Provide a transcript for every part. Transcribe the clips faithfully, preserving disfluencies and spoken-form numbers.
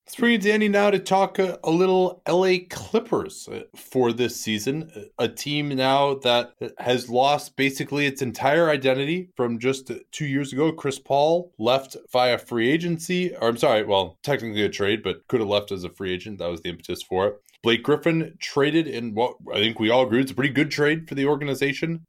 Let's bring it to Andy now to talk a, a little L A Clippers uh, for this season. A team now that has lost basically its entire identity from just two years ago. Chris Paul left via free agency, or I'm sorry, well, technically a trade, but could have left as a free agent. That was the impetus for it. Blake Griffin traded in what I think we all agree is a pretty good trade for the organization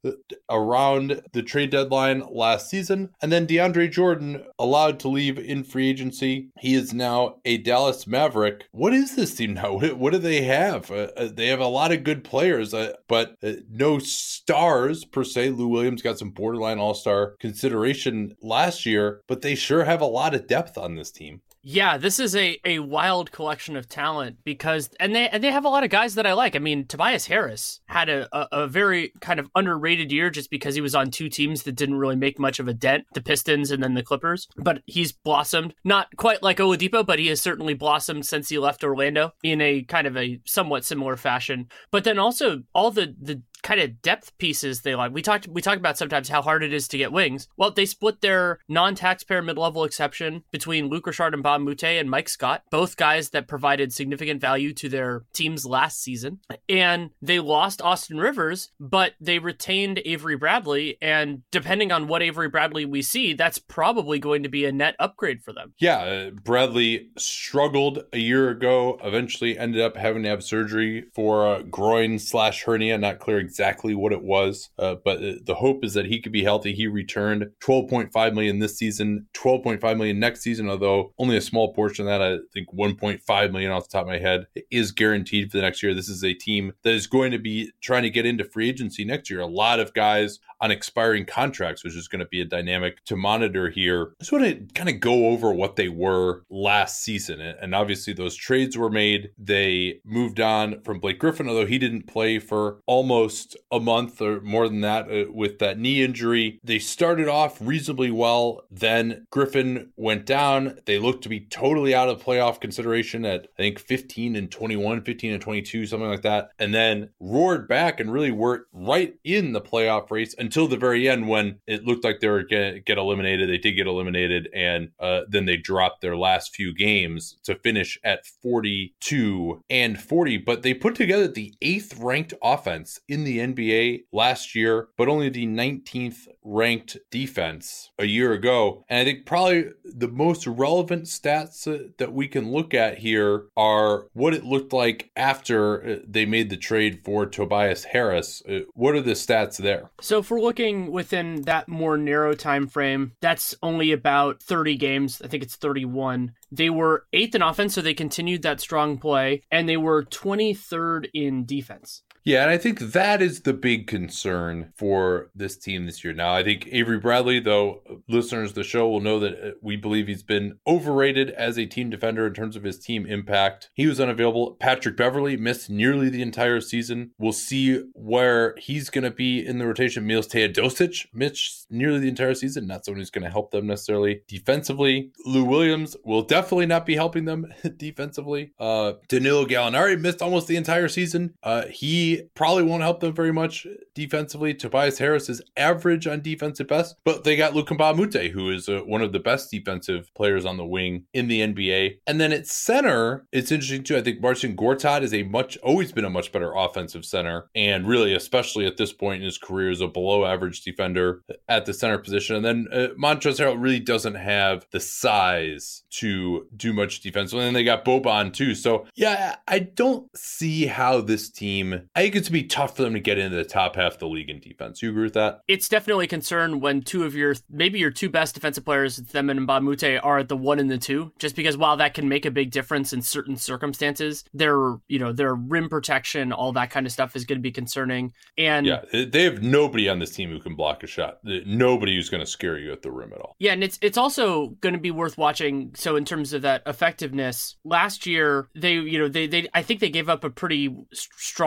around the trade deadline last season. And then DeAndre Jordan allowed to leave in free agency. He is now a Dallas Maverick. What is this team now? What, what do they have? Uh, they have a lot of good players, uh, but uh, no stars per se. Lou Williams got some borderline all-star consideration last year, but they sure have a lot of depth on this team. Yeah, this is a, a wild collection of talent because, and they and they have a lot of guys that I like. I mean, Tobias Harris had a, a, a very kind of underrated year just because he was on two teams that didn't really make much of a dent, the Pistons and then the Clippers. But he's blossomed, not quite like Oladipo, but he has certainly blossomed since he left Orlando in a kind of a somewhat similar fashion. But then also all the the kind of depth pieces they like. We talked we talked about sometimes how hard it is to get wings. Well, they split their non-taxpayer mid-level exception between Luc Richard and Bob Moute and Mike Scott, both guys that provided significant value to their teams last season. And they lost Austin Rivers, but they retained Avery Bradley. And depending on what Avery Bradley we see, that's probably going to be a net upgrade for them. Yeah, uh, Bradley struggled a year ago, eventually ended up having to have surgery for a groin slash hernia, not clear exactly what it was, uh, but the hope is that he could be healthy. He returned twelve point five million dollars this season, twelve point five million dollars next season, although only a small portion of that, I think one point five million dollars off the top of my head, is guaranteed for the next year. This is a team that is going to be trying to get into free agency next year. A lot of guys on expiring contracts, which is going to be a dynamic to monitor here. I just want to kind of go over what they were last season. And obviously those trades were made. They moved on from Blake Griffin, although he didn't play for almost a month or more than that uh, with that knee injury. They started off reasonably well. Then Griffin went down. They looked to be totally out of playoff consideration at, I think, fifteen and twenty-one, fifteen and twenty-two, something like that. And then roared back and really were right in the playoff race until the very end when it looked like they were going to get eliminated. They did get eliminated. And uh, then they dropped their last few games to finish at forty-two and forty. But they put together the eighth ranked offense in the N B A last year, but only the nineteenth ranked defense a year ago. And I think probably the most relevant stats uh, that we can look at here are what it looked like after uh, they made the trade for Tobias Harris. Uh, what are the stats there? So if we're looking within that more narrow time frame, that's only about thirty games. I think it's thirty-one. They were eighth in offense, so they continued that strong play, and they were twenty-third in defense. Yeah, and I think that is the big concern for this team this year. Now, I think Avery Bradley, though listeners of the show will know that we believe he's been overrated as a team defender in terms of his team impact. He was unavailable. Patrick Beverley missed nearly the entire season. We'll see where he's going to be in the rotation. Milos Teodosic missed nearly the entire season. Not someone who's going to help them necessarily defensively. Lou Williams will definitely not be helping them defensively. Uh, Danilo Gallinari missed almost the entire season. Uh, he probably won't help them very much defensively. Tobias Harris is average on defense at best, but they got Luc Mbah a Moute, who is uh, one of the best defensive players on the wing in the N B A. And then at center, it's interesting too. I think Marcin Gortat is a much, always been a much better offensive center, and really, especially at this point in his career, is a below average defender at the center position. And then uh, Montrezl Harrell really doesn't have the size to do much defensively. And then they got Boban too. So yeah, I don't see how this team, I think it's to be tough for them to get into the top half of the league in defense. You agree with that? It's definitely a concern when two of your, maybe your two best defensive players, them and Mbah a Moute, are at the one and the two, just because while that can make a big difference in certain circumstances, their, you know, their rim protection, all that kind of stuff is going to be concerning. And yeah, they have nobody on this team who can block a shot. Nobody who's going to scare you at the rim at all. Yeah, and it's it's also going to be worth watching. So in terms of that effectiveness, last year they, you know, they they I think they gave up a pretty strong percentage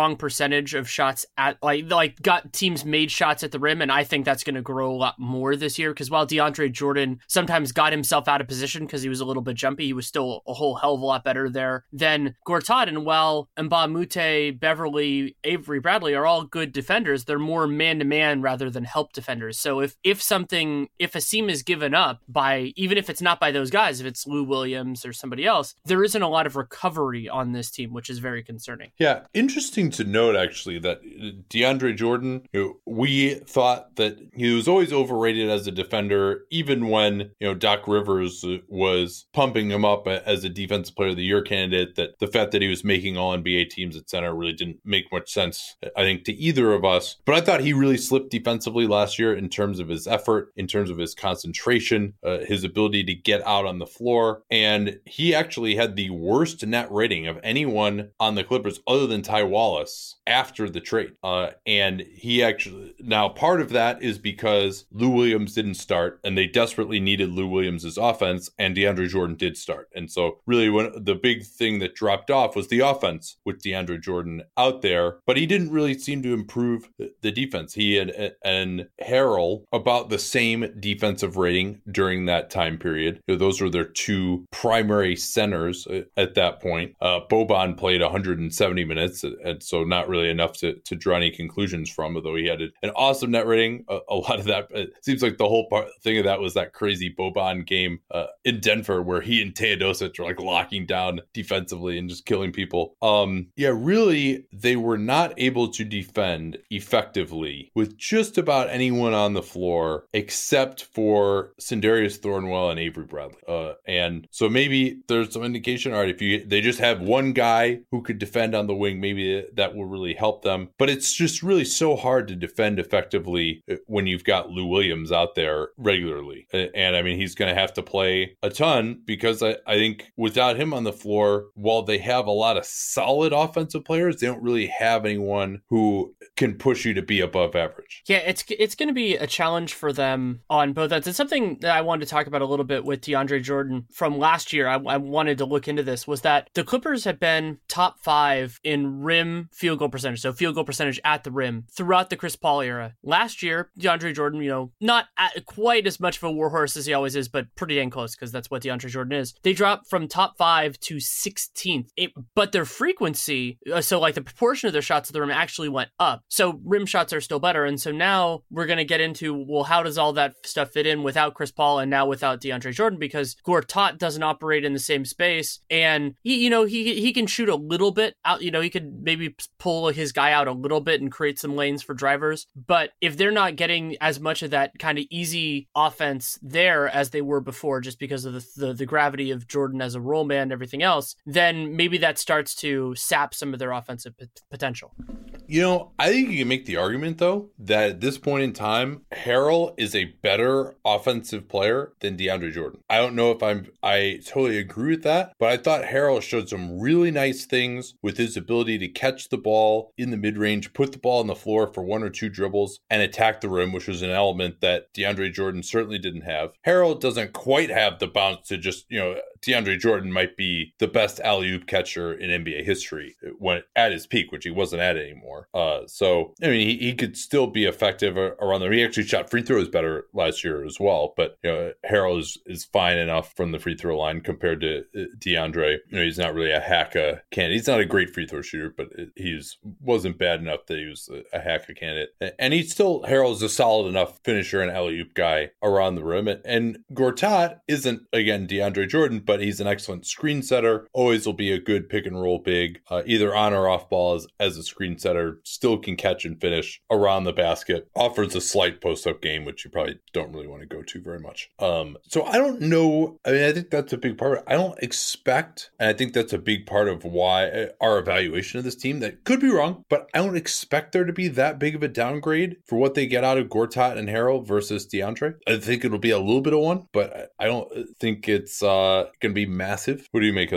percentage of shots at like like got teams made shots at the rim, and I think that's going to grow a lot more this year because while DeAndre Jordan sometimes got himself out of position because he was a little bit jumpy, he was still a whole hell of a lot better there than Gortat. And while Mbah a Moute, Beverly, Avery Bradley are all good defenders, they're more man-to-man rather than help defenders. So if if something, if a seam is given up by, even if it's not by those guys, if it's Lou Williams or somebody else, there isn't a lot of recovery on this team, which is very concerning. Yeah, interesting to note, actually, that DeAndre Jordan, you know, we thought that he was always overrated as a defender, even when, you know, Doc Rivers was pumping him up as a defensive player of the year candidate, that the fact that he was making all N B A teams at center really didn't make much sense, I think, to either of us. But I thought he really slipped defensively last year in terms of his effort, in terms of his concentration, uh, his ability to get out on the floor. And he actually had the worst net rating of anyone on the Clippers other than Ty Wallace after the trade. Uh, and he actually, now part of that is because Lou Williams didn't start and they desperately needed Lou Williams' offense, and DeAndre Jordan did start. And so really when the big thing that dropped off was the offense with DeAndre Jordan out there, but he didn't really seem to improve the defense. He had and Harrell about the same defensive rating during that time period. You know, those were their two primary centers at that point. Uh, Boban played one hundred seventy minutes, and so not really enough to, to draw any conclusions from, although he had an awesome net rating. A, a lot of that, it seems like the whole part, thing of that was that crazy Boban game uh, in Denver where he and Teodosic were like locking down defensively and just killing people. Um, yeah, really, they were not able to defend effectively with just about anyone on the floor except for Sindarius Thornwell and Avery Bradley. Uh, and so maybe there's some indication, all right, if you they just have one guy who could defend on the wing, maybe that will really help them. But it's just really so hard to defend effectively when you've got Lou Williams out there regularly. And I mean, he's going to have to play a ton because I, I think without him on the floor, while they have a lot of solid offensive players, they don't really have anyone who can push you to be above average. Yeah, it's it's going to be a challenge for them on both ends. It's something that I wanted to talk about a little bit with DeAndre Jordan from last year. I, I wanted to look into this, was that the Clippers have been top five in rim field goal percentage, so field goal percentage at the rim throughout the Chris Paul era. Last year, DeAndre Jordan, you know, not at quite as much of a warhorse as he always is, but pretty dang close because that's what DeAndre Jordan is. They dropped from top five to sixteenth, it, but their frequency, so like the proportion of their shots at the rim actually went up. So rim shots are still better. And so now we're going to get into, well, how does all that stuff fit in without Chris Paul and now without DeAndre Jordan? Because Gortat doesn't operate in the same space. And he, you know, he he can shoot a little bit out, you know, he could maybe pull his guy out a little bit and create some lanes for drivers. But if they're not getting as much of that kind of easy offense there as they were before, just because of the, the, the gravity of Jordan as a role man and everything else, then maybe that starts to sap some of their offensive p- potential. You know, I think you can make the argument, though, that at this point in time, Harrell is a better offensive player than DeAndre Jordan. I don't know if I'm, I totally agree with that, but I thought Harrell showed some really nice things with his ability to catch the ball in the mid-range, put the ball on the floor for one or two dribbles, and attack the rim, which was an element that DeAndre Jordan certainly didn't have. Harrell doesn't quite have the bounce to just, you know, DeAndre Jordan might be the best alley-oop catcher in N B A history when at his peak, which he wasn't at anymore. Uh, so, I mean, he, he could still be effective around there. He actually shot free throws better last year as well, but, you know, Harrell is, is fine enough from the free throw line compared to DeAndre. You know, he's not really a Hacka candidate. He's not a great free throw shooter, but he's wasn't bad enough that he was a Hacka candidate. And he's still, Harrell is a solid enough finisher and alley-oop guy around the rim. And Gortat isn't, again, DeAndre Jordan, but he's an excellent screen setter. Always will be a good pick and roll big, uh, either on or off ball as, as a screen setter. Still can catch and finish around the basket. Offers a slight post-up game, which you probably don't really want to go to very much. Um, so I don't know. I mean, I think that's a big part of it. I don't expect, and I think that's a big part of why our evaluation of this team, that could be wrong, but I don't expect there to be that big of a downgrade for what they get out of Gortat and Harrell versus DeAndre. I think it'll be a little bit of one, but I don't think it's uh, going to be massive. What do you make of that?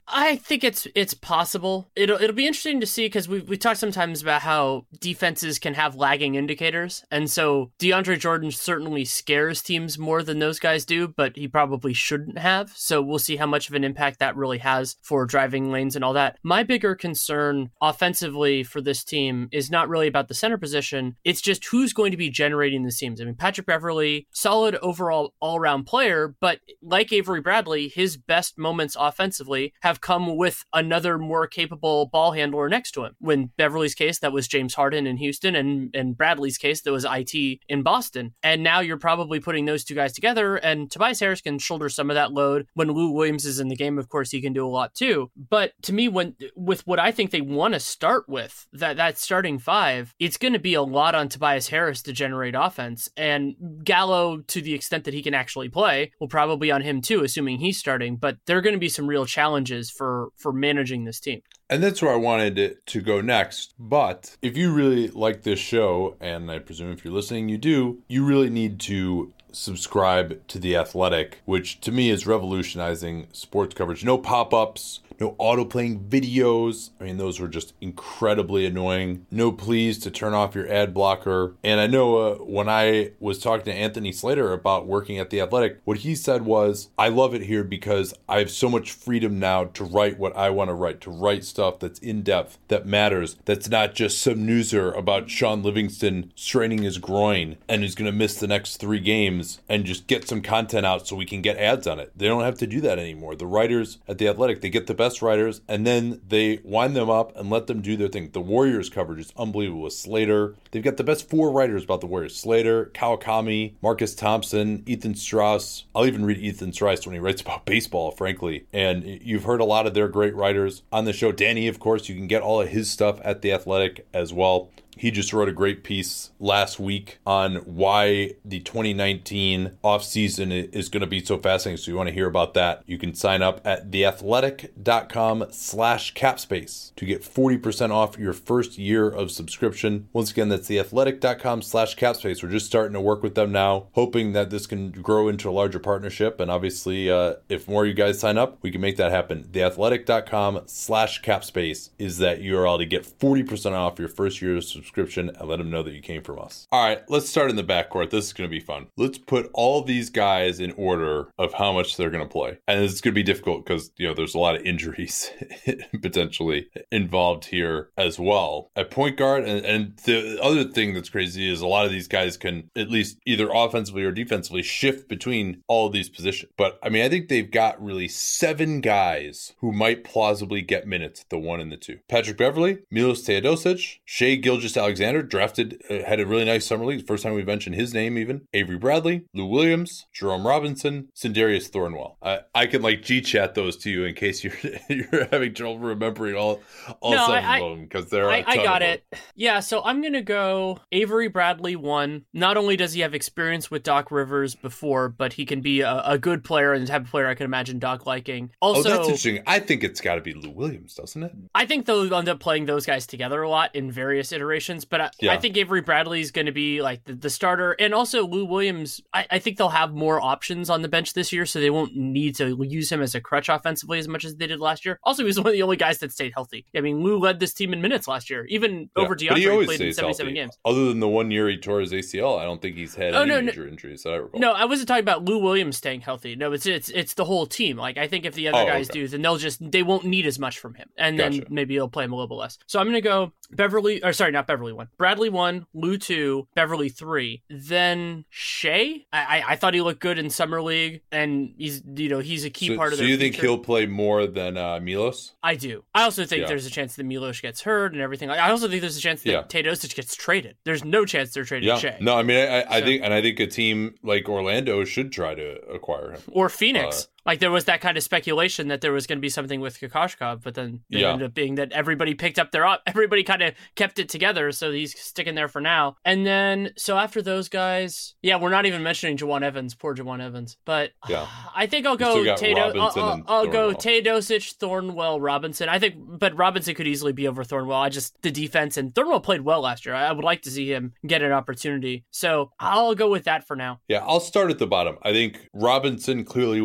I think it's it's possible. It'll it'll be interesting to see because we we talked sometimes about how defenses can have lagging indicators, and so DeAndre Jordan certainly scares teams more than those guys do, but he probably shouldn't have. So we'll see how much of an impact that really has for driving lanes and all that. My bigger concern offensively for this team is not really about the center position. It's just who's going to be generating the seams. I mean, Patrick Beverley, solid overall all-around player, but like Avery Bradley, his best moments offensively have come with another more capable ball handler next to him. When Beverley's case, that was James Harden in Houston, and in Bradley's case, that was I T in Boston. And now you're probably putting those two guys together, and Tobias Harris can shoulder some of that load. When Lou Williams is in the game, of course, he can do a lot too. But to me, when with what I think they want to start with, that, that starting five, it's going to be a lot on Tobias Harris to generate offense. And Gallo, to the extent that he can actually play, will probably be on him too, assuming he's starting. But there are going to be some real challenges for, for managing this team. And that's where I wanted it to go next. But if you really like this show, and I presume if you're listening, you do, you really need to subscribe to The Athletic, which to me is revolutionizing sports coverage. No pop-ups, no auto-playing videos. I mean, those were just incredibly annoying. No please to turn off your ad blocker. And I know uh, when I was talking to Anthony Slater about working at The Athletic, what he said was, I love it here because I have so much freedom now to write what I want to write, to write stuff that's in-depth, that matters, that's not just some newser about Sean Livingston straining his groin and is going to miss the next three games and just get some content out so we can get ads on it. They don't have to do that anymore. The writers at The Athletic, they get the best writers and then they wind them up and let them do their thing. The Warriors coverage is unbelievable with Slater. They've got the best four writers about the Warriors. Slater, Kawakami, Marcus Thompson, Ethan Strauss. I'll even read Ethan Strauss when he writes about baseball, frankly. And you've heard a lot of their great writers on the show. Danny, of course, you can get all of his stuff at The Athletic as well. He just wrote a great piece last week on why the twenty nineteen offseason is going to be so fascinating. So you want to hear about that, you can sign up at theathletic.com slash capspace to get forty percent off your first year of subscription. Once again, that's theathletic.com slash capspace. We're just starting to work with them now, hoping that this can grow into a larger partnership. And obviously, uh, if more of you guys sign up, we can make that happen. Theathletic.com slash capspace is that U R L to get forty percent off your first year of subscription. subscription and let them know that you came from us. All right, let's start in the backcourt. This is going to be fun. Let's put all these guys in order of how much they're going to play. And it's going to be difficult because, you know, there's a lot of injuries potentially involved here as well. At point guard, and, and the other thing that's crazy is a lot of these guys can at least either offensively or defensively shift between all of these positions. But I mean, I think they've got really seven guys who might plausibly get minutes, the one and the two. Patrick Beverley, Milos Teodosic, Shai Gilgeous-Alexander, drafted, uh, had a really nice summer league. First time we mentioned his name even. Avery Bradley, Lou Williams, Jerome Robinson, Sindarius Thornwell. I, I can like G-chat those to you in case you're you're having trouble remembering all, all no, seven I, of them because there are I, a ton I got of it. Yeah, so I'm going to go Avery Bradley one. Not only does he have experience with Doc Rivers before, but he can be a, a good player and the type of player I can imagine Doc liking. Also, oh, that's interesting. I think it's got to be Lou Williams, doesn't it? I think they'll end up playing those guys together a lot in various iterations, but I, Yeah. I think Avery Bradley is going to be like the, the starter. And also Lou Williams, I, I think they'll have more options on the bench this year, so they won't need to use him as a crutch offensively as much as they did last year. Also, he was one of the only guys that stayed healthy. I mean, Lou led this team in minutes last year, even Yeah. over But he DeAndre, always played in stays seventy-seven healthy. games. Other than the one year he tore his A C L, I don't think he's had Oh, any no, no. major injuries that I recall. No, I wasn't talking about Lou Williams staying healthy. No, it's it's it's the whole team. Like, I think if the other Oh, guys okay. do, then they'll just they won't need as much from him, and then Gotcha. maybe he'll play him a little bit less. So I'm gonna go Beverly, or sorry, not Beverly one, Bradley one, Lou two, Beverly three, then Shai. I, I I thought he looked good in summer league, and he's you know he's a key So, part of so their you think future. he'll play more than uh, Milos? I do. I also think Yeah. there's a chance that Milos gets hurt and everything. I also think there's a chance that Yeah. Teodosic gets traded. There's no chance they're trading Yeah. Shai. No, I mean, I, I So- think, and I think a team like Orlando should try to acquire him. Or Phoenix. Uh, like, there was that kind of speculation that there was going to be something with Kokoshkov, but then it Yeah. ended up being that everybody picked up their op. Everybody kind of kept it together, so he's sticking there for now. And then, so after those guys, yeah, we're not even mentioning Jawan Evans. Poor Jawan Evans. But Yeah. I think I'll You go still got Tato. I'll, Robinson I'll, and I'll go Thornwell. Teodosic, Thornwell, Robinson. I think, but Robinson could easily be over Thornwell. I just, the defense, and Thornwell played well last year. I, I would like to see him get an opportunity. So I'll go with that for now. Yeah, I'll start at the bottom. I think Robinson clearly will be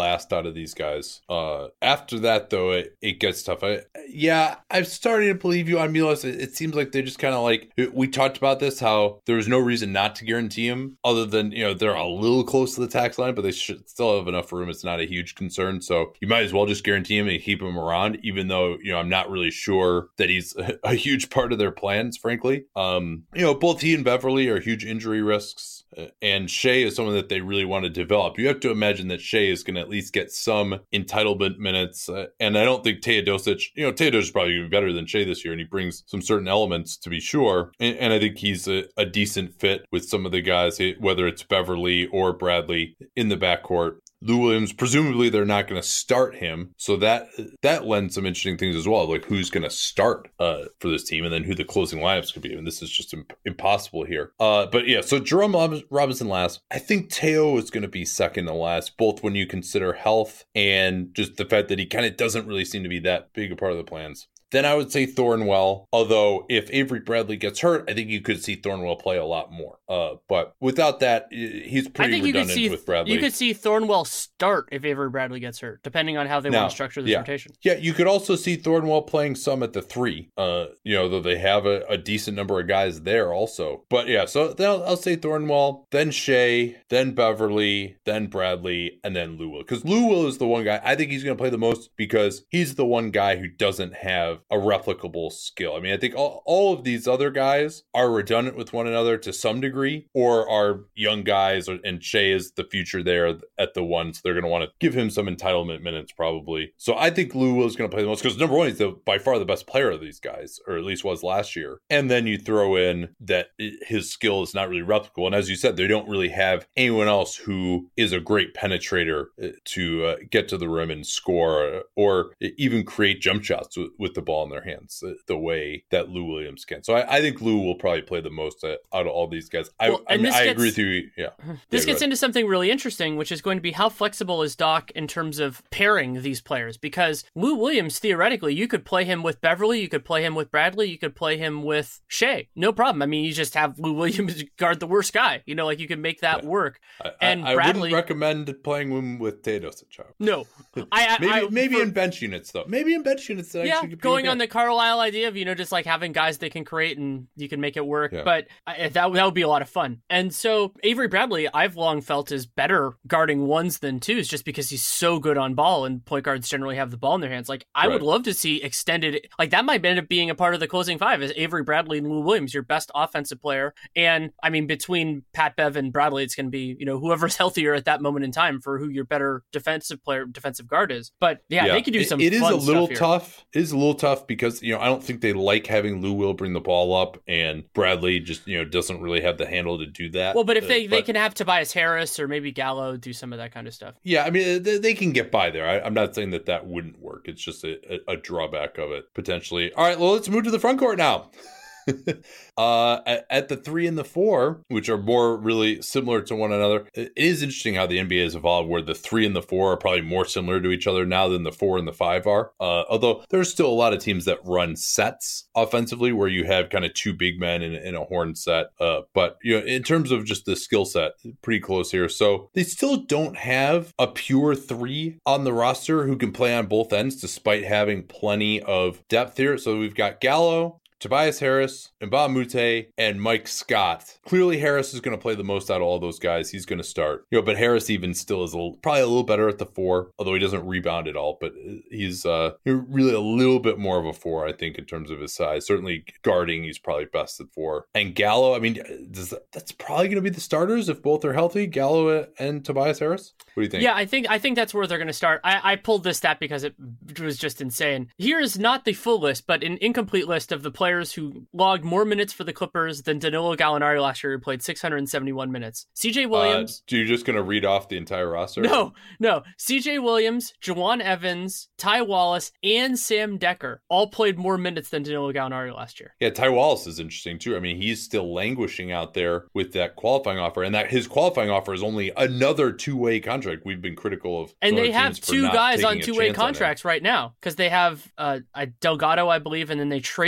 last out of these guys. Uh, after that, though, it, it gets tough. I, yeah, I'm starting to believe you on Milos. It, it seems like they just kind of like, we talked about this, how there was no reason not to guarantee him other than, you know, they're a little close to the tax line, but they should still have enough room. It's not a huge concern. So you might as well just guarantee him and keep him around, even though, you know, I'm not really sure that he's a, a huge part of their plans, frankly. Um, you know, both he and Beverly are huge injury risks. And Shea is someone that they really want to develop. You have to imagine that Shea is going to at least get some entitlement minutes. Uh, and I don't think Teodosic, you know, Teodosic is probably going to be better than Shea this year, and he brings some certain elements to be sure. And, and I think he's a, a decent fit with some of the guys, whether it's Beverly or Bradley in the backcourt. Lou Williams, presumably they're not going to start him. So that that lends some interesting things as well, like who's going to start uh, for this team and then who the closing lineups could be. And this is just imp- impossible here. Uh, but yeah, so Jerome Robinson last. I think Teo is going to be second to last, both when you consider health and just the fact that he kind of doesn't really seem to be that big a part of the plans. Then I would say Thornwell, although if Avery Bradley gets hurt, I think you could see Thornwell play a lot more. Uh, but without that, he's pretty I think redundant you could see, with Bradley. You could see Thornwell start if Avery Bradley gets hurt, depending on how they now, want to structure this yeah. rotation. Yeah, you could also see Thornwell playing some at the three, uh, you know, though they have a, a decent number of guys there also. But yeah, so then I'll, I'll say Thornwell, then Shea, then Beverly, then Bradley, and then Lou Will. Because Lou Will is the one guy, I think he's going to play the most because he's the one guy who doesn't have a replicable skill. I mean, I think all, all of these other guys are redundant with one another to some degree, or are young guys, or, and Shea is the future there at the one, so they're going to want to give him some entitlement minutes probably. So I think Lou Will is going to play the most because number one, he's the, by far the best player of these guys, or at least was last year. And then you throw in that his skill is not really replicable. And as you said, they don't really have anyone else who is a great penetrator to uh, get to the rim and score, or even create jump shots with, with the ball in their hands the way that Lou Williams can. So I, I think Lou will probably play the most out of all these guys. I, well, I, mean, I gets, agree with you. Yeah. This yeah, gets into something really interesting, which is going to be how flexible is Doc in terms of pairing these players? Because Lou Williams, theoretically, you could play him with Beverly, you could play him with Bradley, you could play him with Shea. No problem. I mean, you just have Lou Williams guard the worst guy. You know, like you can make that yeah. work. I, and I, I Bradley, wouldn't recommend playing him with Teodosic. No. I, I, maybe I, maybe for, in bench units, though. Maybe in bench units. That yeah, going okay. on the Carlisle idea of, you know, just like having guys they can create and you can make it work. Yeah. But I, that, that would be a lot of fun. And so Avery Bradley, I've long felt is better guarding ones than twos just because he's so good on ball and point guards generally have the ball in their hands. Like, I right. would love to see extended, like that might end up being a part of the closing five is Avery Bradley and Lou Williams, your best offensive player. And I mean, between Pat Bev and Bradley, it's going to be, you know, whoever's healthier at that moment in time for who your better defensive player, defensive guard is. But yeah, yeah. they could do some It, it is fun a little stuff here. tough. It is a little tough because, you know, I don't think they like having Lou Will bring the ball up and Bradley just, you know, doesn't really have the handle to do that. Well, but if they, uh, they but, can have Tobias Harris or maybe Gallo do some of that kind of stuff. Yeah, I mean, they, they can get by there. I, I'm not saying that that wouldn't work. It's just a, a, a drawback of it, potentially. All right, well, let's move to the front court now. uh, at, at the three and the four, which are more really similar to one another, it is interesting how the N B A has evolved where the three and the four are probably more similar to each other now than the four and the five are. Uh, although there's still a lot of teams that run sets offensively where you have kind of two big men in, in a horn set. Uh, but, you know, in terms of just the skill set, pretty close here. So they still don't have a pure three on the roster who can play on both ends despite having plenty of depth here. So we've got Gallo, Tobias Harris, Mbah Moute, and Mike Scott. Clearly, Harris is going to play the most out of all those guys. He's going to start. You know, but Harris even still is a little, probably a little better at the four, although he doesn't rebound at all. But he's uh, really a little bit more of a four, I think, in terms of his size. Certainly guarding, he's probably best at four. And Gallo, I mean, does that, that's probably going to be the starters if both are healthy, Gallo and Tobias Harris? What do you think? Yeah, I think I think that's where they're going to start. I, I pulled this stat because it was just insane. Here is not the full list, but an incomplete list of the players who logged more minutes for the Clippers than Danilo Gallinari last year, who played six hundred seventy-one minutes. C J Williams. Uh, you're just going to read off the entire roster? No, no. C J Williams, Juwan Evans, Ty Wallace, and Sam Decker all played more minutes than Danilo Gallinari last year. Yeah, Ty Wallace is interesting too. I mean, he's still languishing out there with that qualifying offer, and that his qualifying offer is only another two-way contract. We've been critical of, and they have two guys on two-way contracts right now because they have uh, a Delgado, I believe, and then they traded the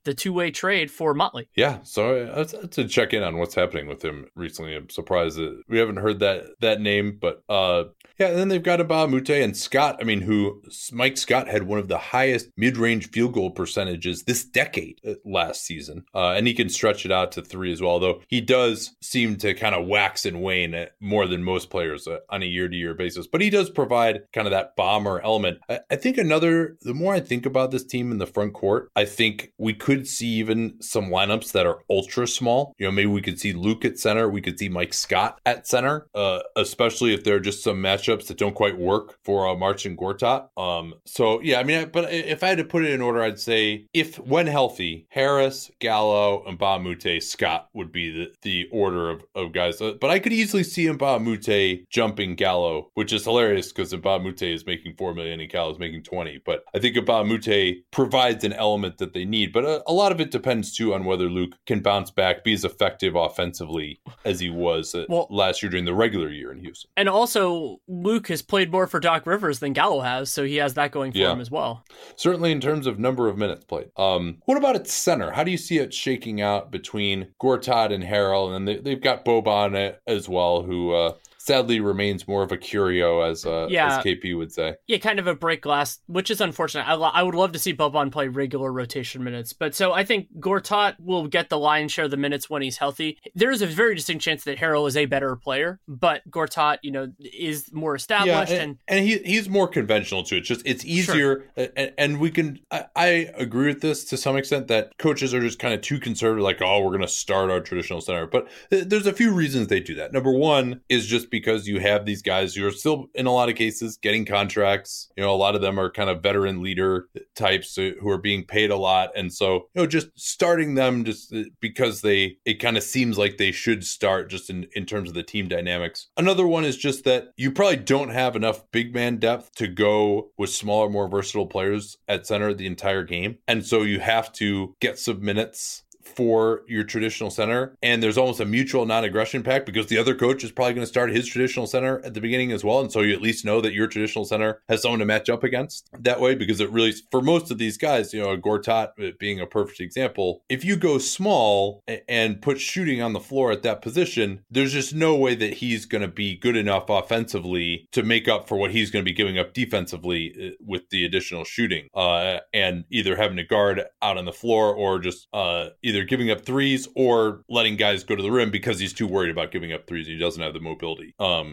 the two-way trade for Motley. Yeah, so that's to check in on what's happening with him recently. I'm surprised that we haven't heard that that name, but uh, yeah, and then they've got Mbah a Moute and Scott. I mean, who Mike Scott had one of the highest mid-range field goal percentages this decade last season, uh, and he can stretch it out to three as well. Though he does seem to kind of wax and wane more than most players uh, on a year-to-year basis, but he does provide kind of that bomber element. I, I think another, the more I think about this team in the front court, I think we could see even some lineups that are ultra small. You know, maybe we could see Luke at center. We could see Mike Scott at center, uh, especially if there are just some matchups that don't quite work for uh, Marcin Gortat. Um, so, yeah, I mean, but if I had to put it in order, I'd say if, when healthy, Harris, Gallo, and Mbah a Moute, Scott would be the, the order of, of guys. Uh, but I could easily see Mbah a Moute jumping Gallo, which is hilarious because Mbah a Moute is making four million and Gallo is making twenty. But I think Mbah a Moute provides an element that they need. But a, a lot of it depends, too, on whether Luke can bounce back, be as effective offensively as he was uh, well, last year during the regular year in Houston. And also, Luke has played more for Doc Rivers than Gallo has, so he has that going for yeah. him as well. Certainly in terms of number of minutes played. Um, what about at center? How do you see it shaking out between Gortat and Harrell? And they, they've got Boban as well, who... Uh, sadly remains more of a curio, as uh, yeah. as K P would say. Yeah, kind of a break glass, which is unfortunate. I, I would love to see Boban play regular rotation minutes. But so I think Gortat will get the lion's share of the minutes when he's healthy. There is a very distinct chance that Harrell is a better player, but Gortat, you know, is more established. Yeah, and, and, and he he's more conventional too. It's just, it's easier. Sure. And, and we can, I, I agree with this to some extent, that coaches are just kind of too conservative, like, oh, we're going to start our traditional center. But th- there's a few reasons they do that. Number one is just because you have these guys who are still, in a lot of cases, getting contracts. You know, a lot of them are kind of veteran leader types who are being paid a lot. And so, you know, just starting them just because they, it kind of seems like they should start just in, in terms of the team dynamics. Another one is just that you probably don't have enough big man depth to go with smaller, more versatile players at center the entire game. And so you have to get some minutes for your traditional center, and there's almost a mutual non-aggression pact because the other coach is probably going to start his traditional center at the beginning as well, and so you at least know that your traditional center has someone to match up against that way, because it really, for most of these guys, you know, Gortat being a perfect example, if you go small and put shooting on the floor at that position, there's just no way that he's going to be good enough offensively to make up for what he's going to be giving up defensively with the additional shooting, uh, and either having to guard out on the floor or just uh, either giving up threes or letting guys go to the rim because he's too worried about giving up threes. He doesn't have the mobility. Um,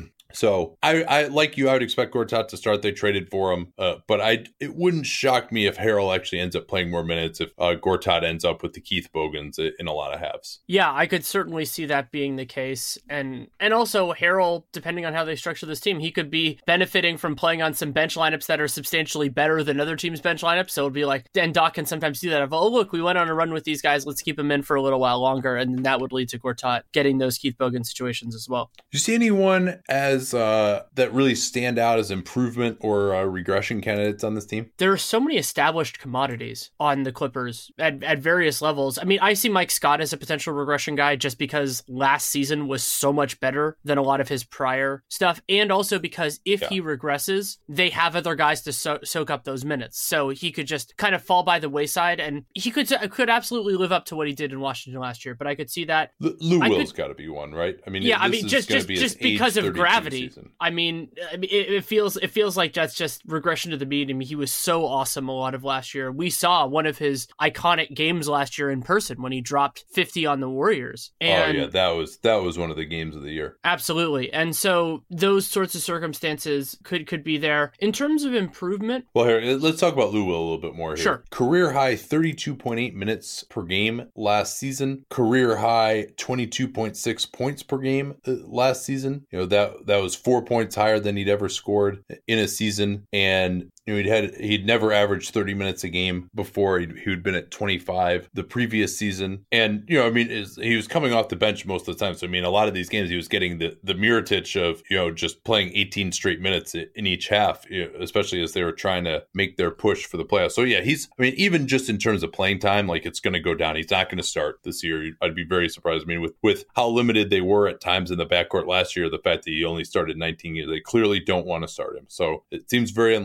So I, I like you, I would expect Gortat to start. They traded for him, uh, but I it wouldn't shock me if Harrell actually ends up playing more minutes if uh, Gortat ends up with the Keith Bogans in a lot of halves. Yeah, I could certainly see that being the case. And and also Harrell, depending on how they structure this team, he could be benefiting from playing on some bench lineups that are substantially better than other teams' bench lineups. So it'd be like, and Doc can sometimes do that of, oh, look, we went on a run with these guys. Let's keep them in for a little while longer. And that would lead to Gortat getting those Keith Bogan situations as well. Do you see anyone as uh, that really stand out as improvement or uh, regression candidates on this team? There are so many established commodities on the Clippers at, at various levels. I mean, I see Mike Scott as a potential regression guy just because last season was so much better than a lot of his prior stuff. And also because if yeah. he regresses, they have other guys to so- soak up those minutes. So he could just kind of fall by the wayside, and he could could absolutely live up to what he did in Washington last year. But I could see that. L- Lou I Will's got to be one, right? I mean, yeah, I mean, just just, be just because of gravity. Season. I mean, I mean it, it feels it feels like that's just regression to the mean. I mean, he was so awesome a lot of last year. We saw one of his iconic games last year in person when he dropped fifty on the Warriors. And oh yeah, that was that was one of the games of the year. Absolutely. And so those sorts of circumstances could could be there. In terms of improvement, well, here, let's talk about Lou Will a little bit more here. Sure. Career high thirty-two point eight minutes per game last season. Career high twenty-two point six points per game last season. You know, that that was four points higher than he'd ever scored in a season. And you know, he'd had he'd never averaged thirty minutes a game before. He'd, he'd been at twenty-five the previous season. And, you know, I mean, is, he was coming off the bench most of the time. So, I mean, a lot of these games, he was getting the, the Mirotic of, you know, just playing eighteen straight minutes in each half, you know, especially as they were trying to make their push for the playoffs. So, yeah, he's, I mean, even just in terms of playing time, like, it's going to go down. He's not going to start this year. I'd be very surprised. I mean, with, with how limited they were at times in the backcourt last year, the fact that he only started nineteen years, they clearly don't want to start him. So, it seems very unlikely that he's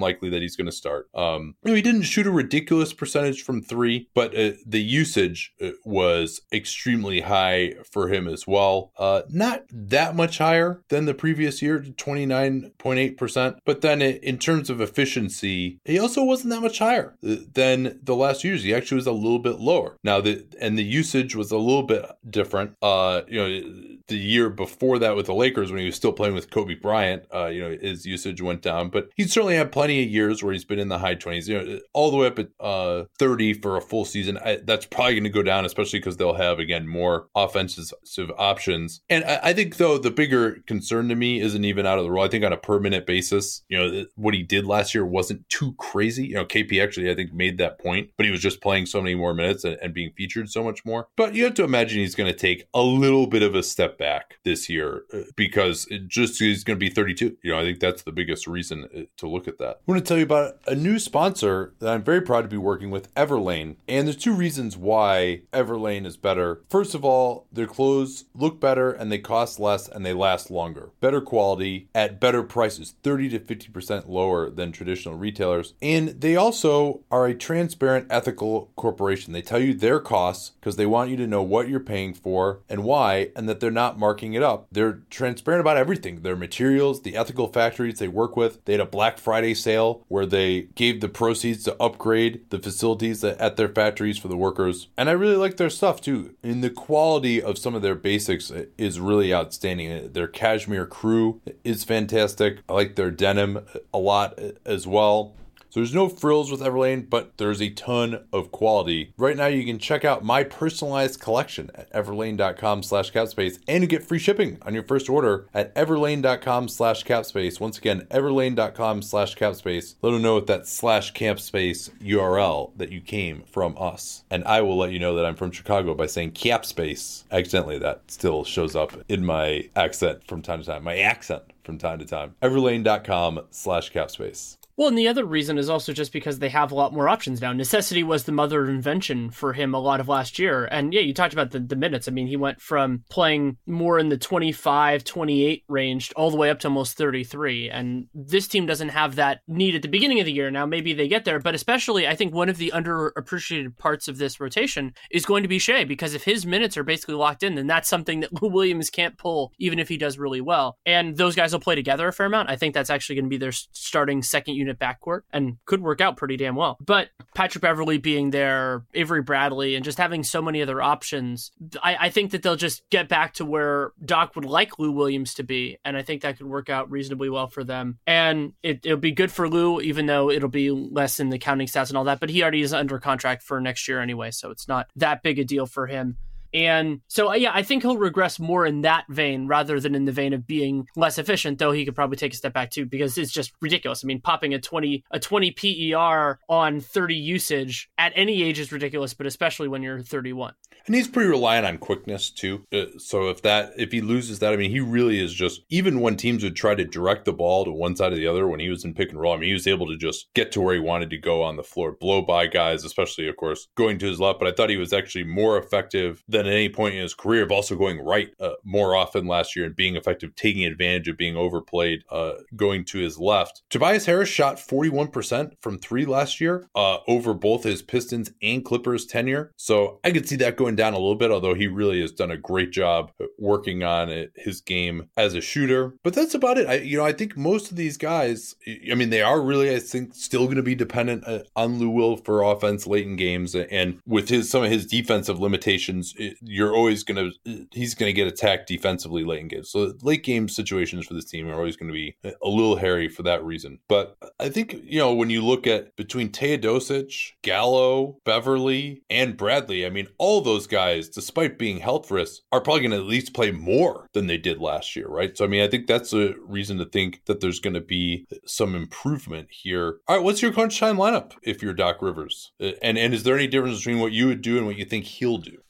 he's going to start. Um, you know, he didn't shoot a ridiculous percentage from three, but uh, the usage uh, was extremely high for him as well. Uh, not that much higher than the previous year, twenty-nine point eight percent. But then in terms of efficiency, he also wasn't that much higher than the last years. He actually was a little bit lower. Now, the and the usage was a little bit different. Uh, you know, the year before that with the Lakers, when he was still playing with Kobe Bryant, uh, you know, his usage went down. But he certainly had plenty of years where he's been in the high twenties, you know, all the way up at uh, thirty for a full season. I, that's probably going to go down, especially because they'll have, again, more offensive options. And I, I think, though, the bigger concern to me isn't even out of the role. I think on a per minute basis, you know, what he did last year wasn't too crazy. You know, K P actually, I think, made that point, but he was just playing so many more minutes and, and being featured so much more. But you have to imagine he's going to take a little bit of a step back this year because it just he's going to be thirty-two. You know, I think that's the biggest reason to look at that. I want to tell you about a new sponsor that I'm very proud to be working with, Everlane. And there's two reasons why Everlane is better. First of all, their clothes look better and they cost less and they last longer. Better quality at better prices, thirty to fifty percent lower than traditional retailers. And they also are a transparent, ethical corporation. They tell you their costs because they want you to know what you're paying for and why, and that they're not marking it up. They're transparent about everything. Their materials, the ethical factories they work with. They had a Black Friday sale where they gave the proceeds to upgrade the facilities at their factories for the workers. And I really like their stuff too. And the quality of some of their basics is really outstanding. Their cashmere crew is fantastic. I like their denim a lot as well. So there's no frills with Everlane, but there's a ton of quality. Right now, you can check out my personalized collection at everlane.com slash capspace, and you get free shipping on your first order at everlane.com slash capspace. Once again, everlane.com slash capspace. Let them know with that slash capspace U R L that you came from us. And I will let you know that I'm from Chicago by saying capspace. Accidentally, that still shows up in my accent from time to time. My accent from time to time. Everlane.com slash capspace. Well, and the other reason is also just because they have a lot more options now. Necessity was the mother of invention for him a lot of last year. And yeah, you talked about the, the minutes. I mean, he went from playing more in the twenty-five, twenty-eight range all the way up to almost thirty-three. And this team doesn't have that need at the beginning of the year. Now, maybe they get there, but especially I think one of the underappreciated parts of this rotation is going to be Shea, because if his minutes are basically locked in, then that's something that Lou Williams can't pull, even if he does really well. And those guys will play together a fair amount. I think that's actually going to be their starting second unit backcourt and could work out pretty damn well. But Patrick Beverley being there, Avery Bradley, and just having so many other options, I, I think that they'll just get back to where Doc would like Lou Williams to be, and I think that could work out reasonably well for them. And it, it'll be good for Lou, even though it'll be less in the counting stats and all that, but he already is under contract for next year anyway, so it's not that big a deal for him. And so, yeah, I think he'll regress more in that vein rather than in the vein of being less efficient, though he could probably take a step back too, because it's just ridiculous. I mean, popping a twenty a twenty P E R on thirty usage at any age is ridiculous, but especially when you're thirty-one. And he's pretty reliant on quickness too. Uh, so if that if he loses that, I mean, he really is just, even when teams would try to direct the ball to one side or the other when he was in pick and roll, I mean, he was able to just get to where he wanted to go on the floor, blow by guys, especially, of course, going to his left. But I thought he was actually more effective than at any point in his career of also going right uh, more often last year and being effective, taking advantage of being overplayed, uh, going to his left. Tobias Harris shot forty-one percent from three last year uh, over both his Pistons and Clippers tenure. So I could see that going down a little bit, although he really has done a great job working on it, his game as a shooter. But that's about it. I, you know, I think most of these guys, I mean, they are really, I think, still going to be dependent uh, on Lou Will for offense late in games. And with his some of his defensive limitations, it, you're always going to, he's going to get attacked defensively late in games. So late game situations for this team are always going to be a little hairy for that reason. But I think, you know, when you look at between Teodosic, Gallo, Beverley, and Bradley, I mean, all those guys, despite being health risks, are probably going to at least play more than they did last year, right? So, I mean, I think that's a reason to think that there's going to be some improvement here. All right, what's your crunch time lineup if you're Doc Rivers? And, and is there any difference between what you would do and what you think he'll do? Yes, there is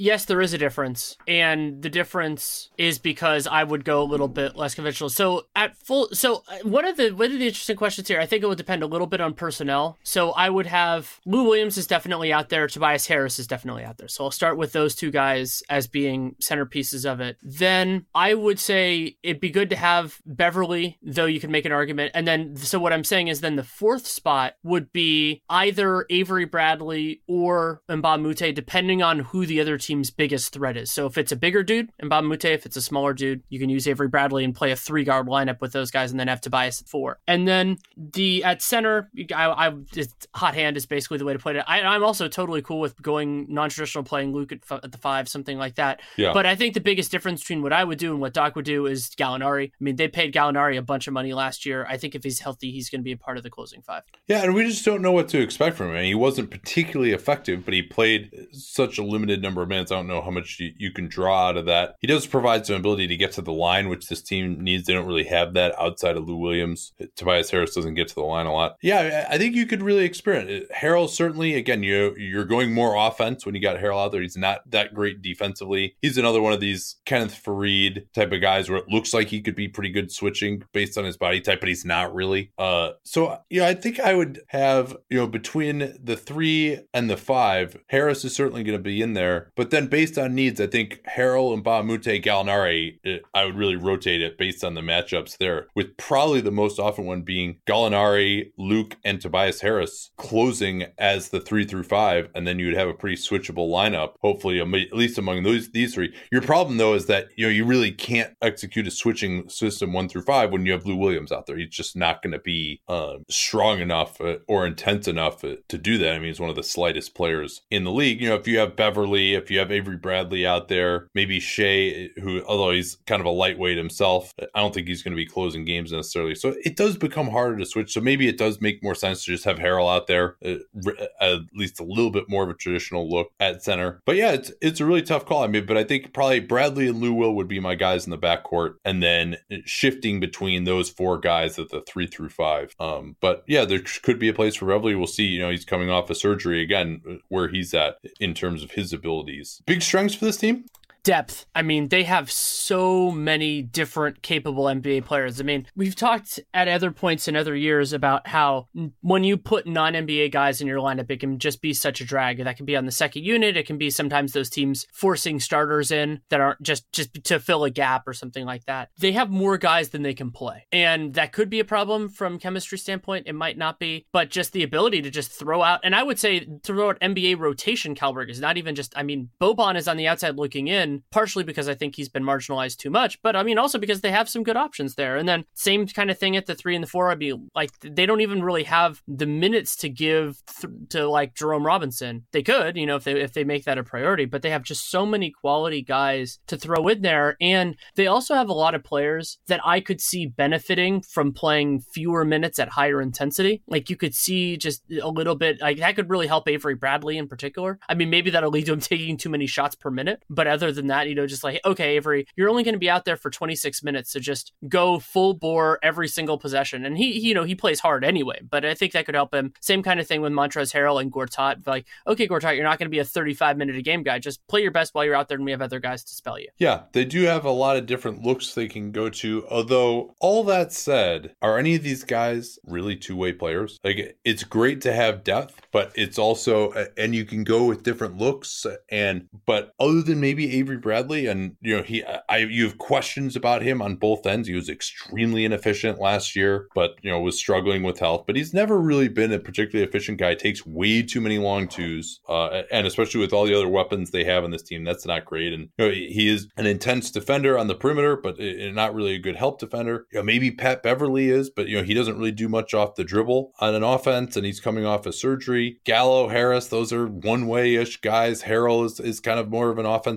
is a difference, and the difference is because I would go a little bit less conventional. So at full, so one of the one of the interesting questions here, I think it would depend a little bit on personnel. So I would have Lou Williams is definitely out there, Tobias Harris is definitely out there. So I'll start with those two guys as being centerpieces of it. Then I would say it'd be good to have Beverly, though you can make an argument. And then, so what I'm saying is then the fourth spot would be either Avery Bradley or Mbah Moute, depending on who the other team's biggest threat is. So if it's a bigger dude, Mbah Moute, if it's a smaller dude, you can use Avery Bradley and play a three guard lineup with those guys and then have Tobias at four. And then the at center, I, I just, hot hand is basically the way to play it. I, I'm also totally cool with going non-traditional, playing Luke at, f- at the five, something like that. Yeah. But I think the biggest difference between what I would do and what Doc would do is Gallinari. I mean, they paid Gallinari a bunch of money last year. I think if he's healthy, he's going to be a part of the closing five. Yeah, and we just don't know what to expect from him. I mean, he wasn't particularly effective, but he played such a limited number of minutes. I don't know how much you, you can draw out of that. He does provide some ability to get to the line, which this team needs. They don't really have that outside of Lou Williams. Tobias Harris doesn't get to the line a lot. Yeah, I think you could really experiment it. Harrell, certainly, again, you, you're going more offense when you got Harrell out there. He's not that great defensively. He's another one of these Kenneth Farid type of guys where it looks like he could be pretty good switching based on his body type, but he's not really. Uh, so, yeah, I think I would have, you know, between the three and the five, Harris is certainly going to be in there. But then based on needs, I think Harrell and Mbah Moute, Gallinari, it, I would really rotate it based on the matchups there, with probably the most often one being Gallinari, Luke, and Tobias Harris closing as the three through five, and then you would have a pretty switchable lineup, hopefully, at least among those these three. Your problem, though, is that, you know, you really can't execute a switching system one through five when you have Lou Williams out there. He's just not going to be uh, strong enough uh, or intense enough uh, to do that. I mean, he's one of the slightest players in the league. You know, if you have Beverly, if you have Avery Bradley out there, maybe Shea, who, although he's kind of a lightweight himself, I don't think he's going to be closing games necessarily. So it does become harder to switch. So maybe it does make more sense to just have Harrell out there, uh, at least a little bit more of a traditional look at center. But yeah, it's it's a really tough call. I mean, but I think probably Bradley and Lou Will would be my guys in the backcourt, and then shifting between those four guys at the three through five. Um, but yeah, there could be a place for Beverly. We'll see. You know, he's coming off a surgery again, where he's at in terms of his abilities. Big strengths for this team? Depth. I mean, they have so many different capable N B A players. I mean, we've talked at other points in other years about how when you put non-N B A guys in your lineup, it can just be such a drag. That can be on the second unit. It can be sometimes those teams forcing starters in that aren't just, just to fill a gap or something like that. They have more guys than they can play. And that could be a problem from chemistry standpoint. It might not be, but just the ability to just throw out, and I would say throw out N B A rotation caliber is not even just, I mean, Boban is on the outside looking in, partially because I think he's been marginalized too much, but I mean also because they have some good options there. And then same kind of thing at the three and the four. I'd be like, they don't even really have the minutes to give th- to like Jerome Robinson. They could, you know, if they if they make that a priority, but they have just so many quality guys to throw in there. And they also have a lot of players that I could see benefiting from playing fewer minutes at higher intensity. Like you could see just a little bit, like that could really help Avery Bradley in particular. I mean, maybe that'll lead to him taking too many shots per minute, but other than that, you know, just like, okay, Avery, you're only going to be out there for twenty-six minutes, so just go full bore every single possession. And he, he, you know, he plays hard anyway, but I think that could help him. Same kind of thing with Montrezl Harrell and Gortat. Like, okay, Gortat, you're not going to be a thirty-five minute a game guy. Just play your best while you're out there, and we have other guys to spell you. Yeah, they do have a lot of different looks they can go to. Although, all that said, are any of these guys really two-way players? Like, it's great to have depth, but it's also, and you can go with different looks. And but other than maybe Avery Bradley, and you know, he, I, you have questions about him on both ends. He was extremely inefficient last year, but you know, was struggling with health. But he's never really been a particularly efficient guy. Takes way too many long twos, uh, and especially with all the other weapons they have in this team, that's not great. And you know, he is an intense defender on the perimeter, but not really a good help defender. You know, maybe Pat Beverly is, but you know, he doesn't really do much off the dribble on an offense, and he's coming off a surgery. Gallo, Harris, those are one way ish guys. Harrell is is kind of more of an offensive guy.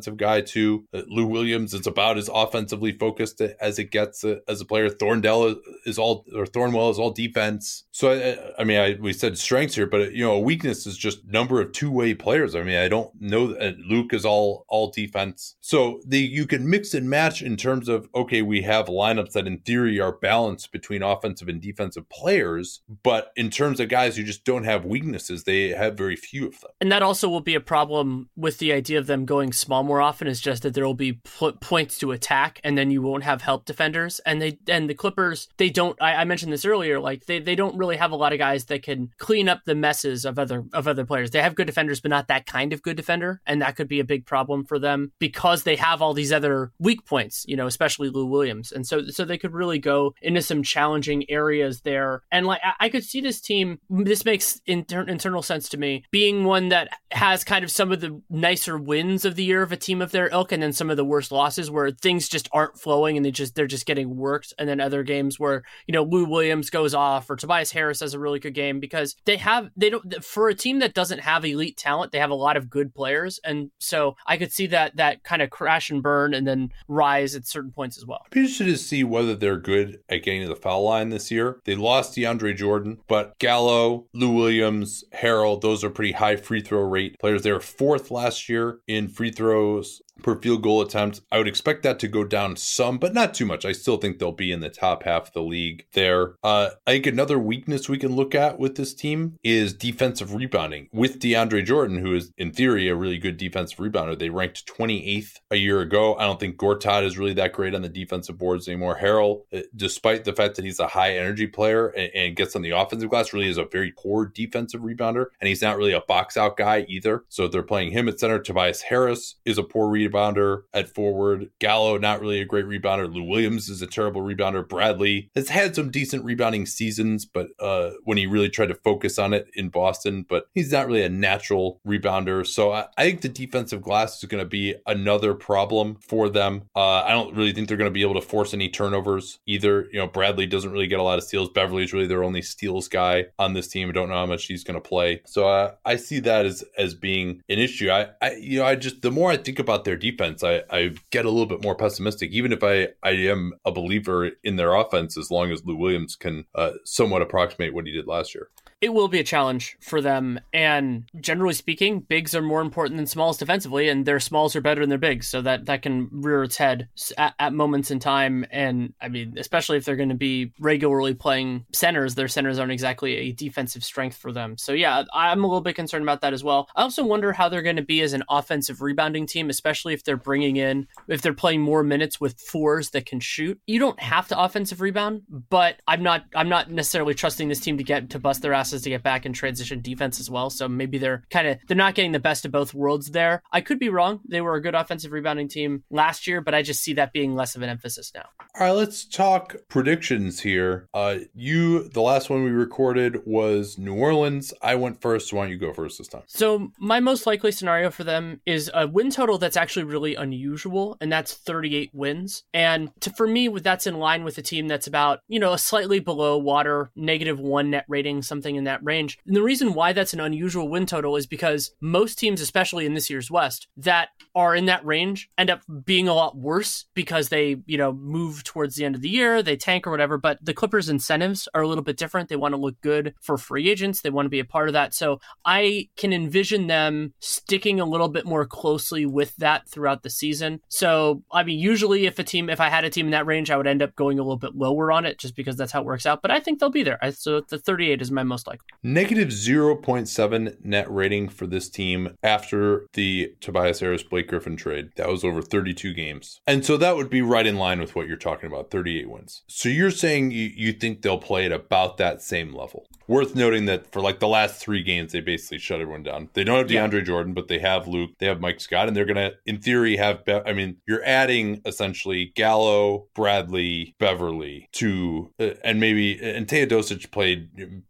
too. Uh, Lou Williams is about as offensively focused as it gets uh, as a player. Thorndell is all, or Thornwell is all defense. So, I, I mean, I, we said strengths here, but, you know, a weakness is just number of two-way players. I mean, I don't know that Luke is all, all defense. So the, you can mix and match in terms of, okay, we have lineups that in theory are balanced between offensive and defensive players, but in terms of guys who just don't have weaknesses, they have very few of them. And that also will be a problem with the idea of them going small more often, is just that there will be pl- points to attack and then you won't have help defenders. And they and the Clippers, they don't, I, I mentioned this earlier, like they, they don't really have a lot of guys that can clean up the messes of other of other players. They have good defenders, but not that kind of good defender. And that could be a big problem for them because they have all these other weak points, you know, especially Lou Williams. And so so they could really go into some challenging areas there. And like I, I could see this team, this makes inter- internal sense to me, being one that has kind of some of the nicer wins of the year of a team of their ilk, and then some of the worst losses where things just aren't flowing and they just they're just getting worked. And then other games where, you know, Lou Williams goes off or Tobias Harris has a really good game, because they have they don't for a team that doesn't have elite talent, they have a lot of good players. And so I could see that that kind of crash and burn and then rise at certain points as well. I'd be interested to see whether they're good at getting to the foul line this year. They lost DeAndre Jordan, but Gallo, Lou Williams, Harrell, those are pretty high free throw rate players. They were fourth last year in free throws per field goal attempts. I would expect that to go down some, but not too much. I still think they'll be in the top half of the league there. Uh, I think another weakness we can look at with this team is defensive rebounding. With DeAndre Jordan, who is in theory a really good defensive rebounder, they ranked twenty-eighth a year ago. I don't think Gortat is really that great on the defensive boards anymore. Harrell, despite the fact that he's a high energy player and, and gets on the offensive glass, really is a very poor defensive rebounder, and he's not really a box out guy either. So they're playing him at center. Tobias Harris is a poor rebounder at forward. Gallo, not really a great rebounder. Lou Williams is a terrible rebounder. Bradley has had some decent rebounding seasons, but uh, when he really tried to focus on it in Boston, but he's not really a natural rebounder. So I, I think the defensive glass is going to be another problem for them. Uh, I don't really think they're going to be able to force any turnovers either. You know, Bradley doesn't really get a lot of steals. Beverly is really their only steals guy on this team. I don't know how much he's going to play. So uh, I see that as as being an issue. I, I, you know, I just, the more I think about their defense, I, I get a little bit more pessimistic, even if I, I am a believer in their offense, as long as Lou Williams can uh, somewhat approximate what he did last year. It will be a challenge for them. And generally speaking, bigs are more important than smalls defensively, and their smalls are better than their bigs. So that, that can rear its head at, at moments in time. And I mean, especially if they're going to be regularly playing centers, their centers aren't exactly a defensive strength for them. So yeah, I'm a little bit concerned about that as well. I also wonder how they're going to be as an offensive rebounding team, especially if they're bringing in, if they're playing more minutes with fours that can shoot. You don't have to offensive rebound, but I'm not, I'm not necessarily trusting this team to get to bust their asses to get back in transition defense as well. So maybe they're kind of, they're not getting the best of both worlds there. I could be wrong. They were a good offensive rebounding team last year, but I just see that being less of an emphasis now. All right, let's talk predictions here. Uh, you, the last one we recorded was New Orleans. I went first. So why don't you go first this time? So my most likely scenario for them is a win total that's actually really unusual, and that's thirty-eight wins. And to, for me, that's in line with a team that's about, you know, a slightly below water, negative one net rating, something in that range. And the reason why that's an unusual win total is because most teams, especially in this year's West, that are in that range end up being a lot worse because they, you know, move towards the end of the year, they tank or whatever. But the Clippers' incentives are a little bit different. They want to look good for free agents. They want to be a part of that. So I can envision them sticking a little bit more closely with that throughout the season. So, I mean, usually if a team, if I had a team in that range, I would end up going a little bit lower on it just because that's how it works out. But I think they'll be there. I, so the thirty-eight is my most likely. Negative zero point seven net rating for this team after the Tobias Harris Blake Griffin trade. That was over thirty-two games. And so that would be right in line with what you're talking about, thirty-eight wins. So you're saying you, you think they'll play at about that same level. Worth noting that for like the last three games, they basically shut everyone down. They don't have DeAndre yeah. Jordan, but they have Luke, they have Mike Scott, and they're going to, in theory, have, Be- I mean, you're adding essentially Gallo, Bradley, Beverly to, uh, and maybe, and Teodosic played about half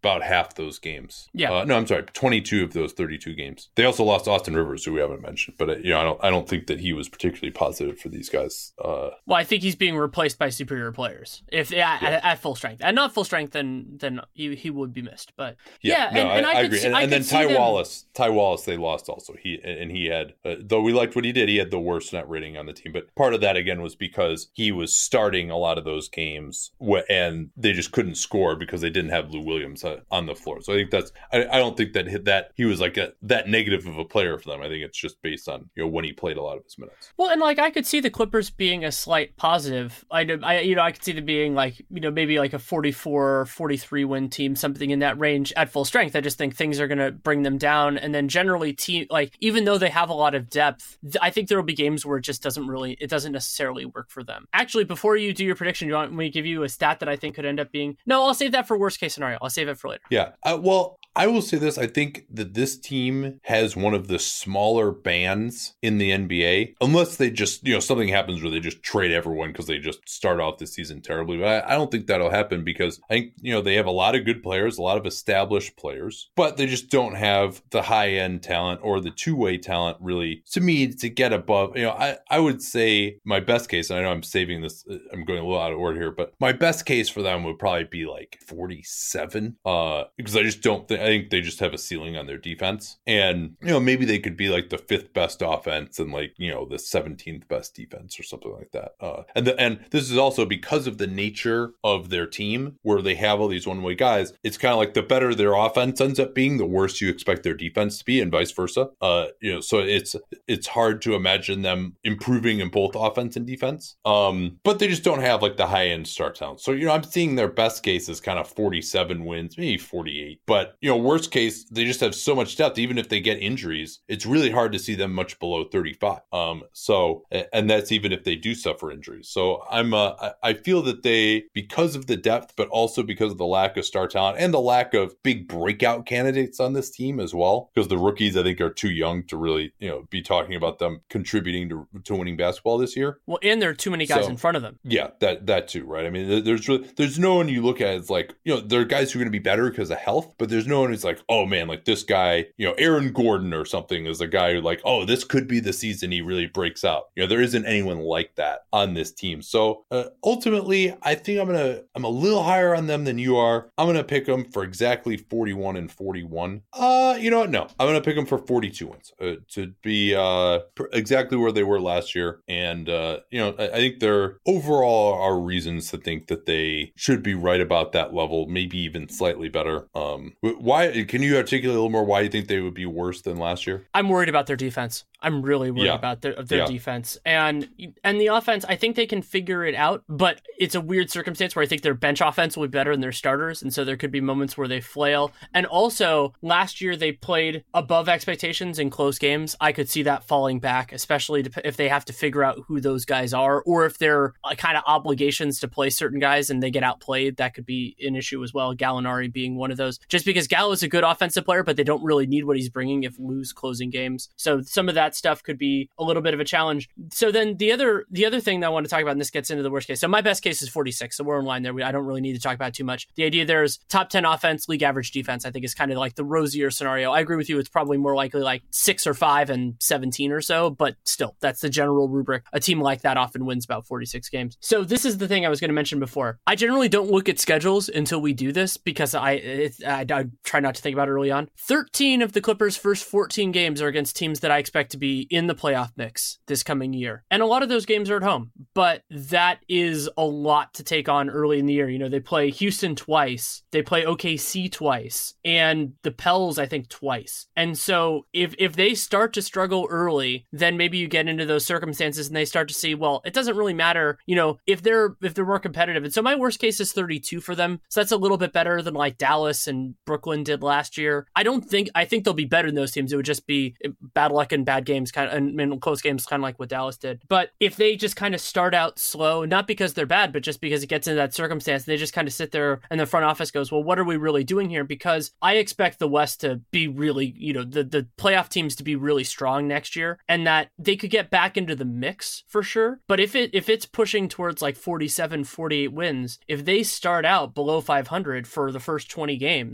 half those games. Yeah. Uh, no, I'm sorry, twenty-two of those thirty-two games. They also lost Austin Rivers, who we haven't mentioned, but uh, you know, I don't, I don't think that he was particularly positive for these guys. Uh, well, I think he's being replaced by superior players. If yeah, yeah. At, at full strength, and not full strength, then then he, he would be missed. But yeah, yeah no, and, and I, I, I could agree. see, And, I and could then Ty them... Wallace, Ty Wallace, they lost also. He and he had, uh, though we liked what he did, he had the worst net rating on the team. But part of that again was because he was starting a lot of those games, wh- and they just couldn't score because they didn't have Lou Williams uh, on the floor. So I think that's. I, I don't think that that he was like a, that negative of a player for them. I think it's just based on you know when he played a lot of his minutes. Well, and like I could see the Clippers being a slight positive. I, I you know I could see them being like you know maybe like a forty-four, forty-three win team, something in that range at full strength. I just think things are going to bring them down, and then generally team like even though they have a lot of depth, I think there will be games where it just doesn't really it doesn't necessarily work for them. Actually, before you do your prediction, you want me to give you a stat that I think could end up being no, I'll save that for worst case scenario. I'll save it for later. Yeah. Uh, well, I will say this. I think that this team has one of the smaller bands in the N B A, unless they just, you know, something happens where they just trade everyone because they just start off the season terribly. But I, I don't think that'll happen because I think, you know, they have a lot of good players, a lot of established players, but they just don't have the high end talent or the two way talent really to me to get above. You know, I, I would say my best case, and I know I'm saving this, I'm going a little out of order here, but my best case for them would probably be like forty-seven uh, because I just don't think, I think they just have a ceiling on their defense. And, you know, maybe they could be like the fifth best offense and like, you know, the seventeenth best defense or something like that. Uh, and the, and this is also because of the nature of their team where they have all these one-way guys. It's kind of like the better their offense ends up being, the worse you expect their defense to be and vice versa. Uh, you know, so it's, it's hard to imagine them improving in both offense and defense. Um, but they just don't have like the high-end star talent. So, you know, I'm seeing their best case is kind of forty-seven wins, maybe forty-eight. But, you know, worst case, they just have so much depth. Even if they get injuries, it's really hard to see them much below thirty-five. Um, so, and that's even if they do suffer injuries. So I'm, uh, I feel that they, because of the depth, but also because of the lack of star talent and the lack of big breakout candidates on this team as well, because the rookies I think are too young to really, you know, be talking about them contributing to, to winning basketball this year. Well, and there are too many guys so, in front of them. Yeah, that that too, right? I mean, there's really, there's no one you look at as like, you know, there are guys who are going to be better because of health, but there's no one who's like, oh man, like this guy, you know, Aaron Gordon or something is a guy who like, oh, this could be the season he really breaks out. You know, there isn't anyone like that on this team. So uh, ultimately, I think I'm gonna, I'm a little higher on them than you are. I'm gonna pick them for exactly forty-one and forty-one. Uh, you know what? No, I'm gonna pick them for forty-two wins uh, to be uh exactly where they were last year. And uh, you know, I, I think there overall are reasons to think that they should be right about that level, maybe even slightly better. Um, why? Can you articulate a little more why you think they would be worse than last year? I'm worried about their defense. I'm really worried yeah. about their their yeah. defense. And and the offense, I think they can figure it out, but it's a weird circumstance where I think their bench offense will be better than their starters, and so there could be moments where they flail. And also, last year they played above expectations in close games. I could see that falling back, especially if they have to figure out who those guys are, or if they're kind of obligations to play certain guys and they get outplayed. That could be an issue as well, Gallinari being one of those. Just because Gallo is a good offensive player, but they don't really need what he's bringing if Lou's closing games. So some of that stuff could be a little bit of a challenge. So then the other the other thing that I want to talk about, and this gets into the worst case. So my best case is forty-six, so we're in line there. We, I don't really need to talk about it too much. The idea there is top ten offense, league average defense, I think is kind of like the rosier scenario. I agree with you. It's probably more likely like six or five and seventeen or so, but still, that's the general rubric. A team like that often wins about forty-six games. So this is the thing I was going to mention before. I generally don't look at schedules until we do this because I, it, I, I try not to think about it early on. thirteen of the Clippers' first fourteen games are against teams that I expect to be in the playoff mix this coming year. And a lot of those games are at home, but that is a lot to take on early in the year. You know, they play Houston twice, they play O K C twice, and the Pels, I think, twice. And so if, if they start to struggle early, then maybe you get into those circumstances and they start to see, well, it doesn't really matter, you know, if they're, if they're more competitive. And so my worst case is thirty-two for them. So that's a little bit better than like Dallas and Brooklyn did last year. I don't think, I think they'll be better than those teams. It would just be bad luck and bad games, kind of, and, and close games, kind of like what Dallas did. But if they just kind of start out slow, not because they're bad, but just because it gets into that circumstance, they just kind of sit there and the front office goes, well, what are we really doing here? Because I expect the West to be really, you know, the, the playoff teams to be really strong next year, and that they could get back into the mix for sure. But if it if it's pushing towards like forty-seven, forty-eight wins, if they start out below five hundred for the first twenty games, it could be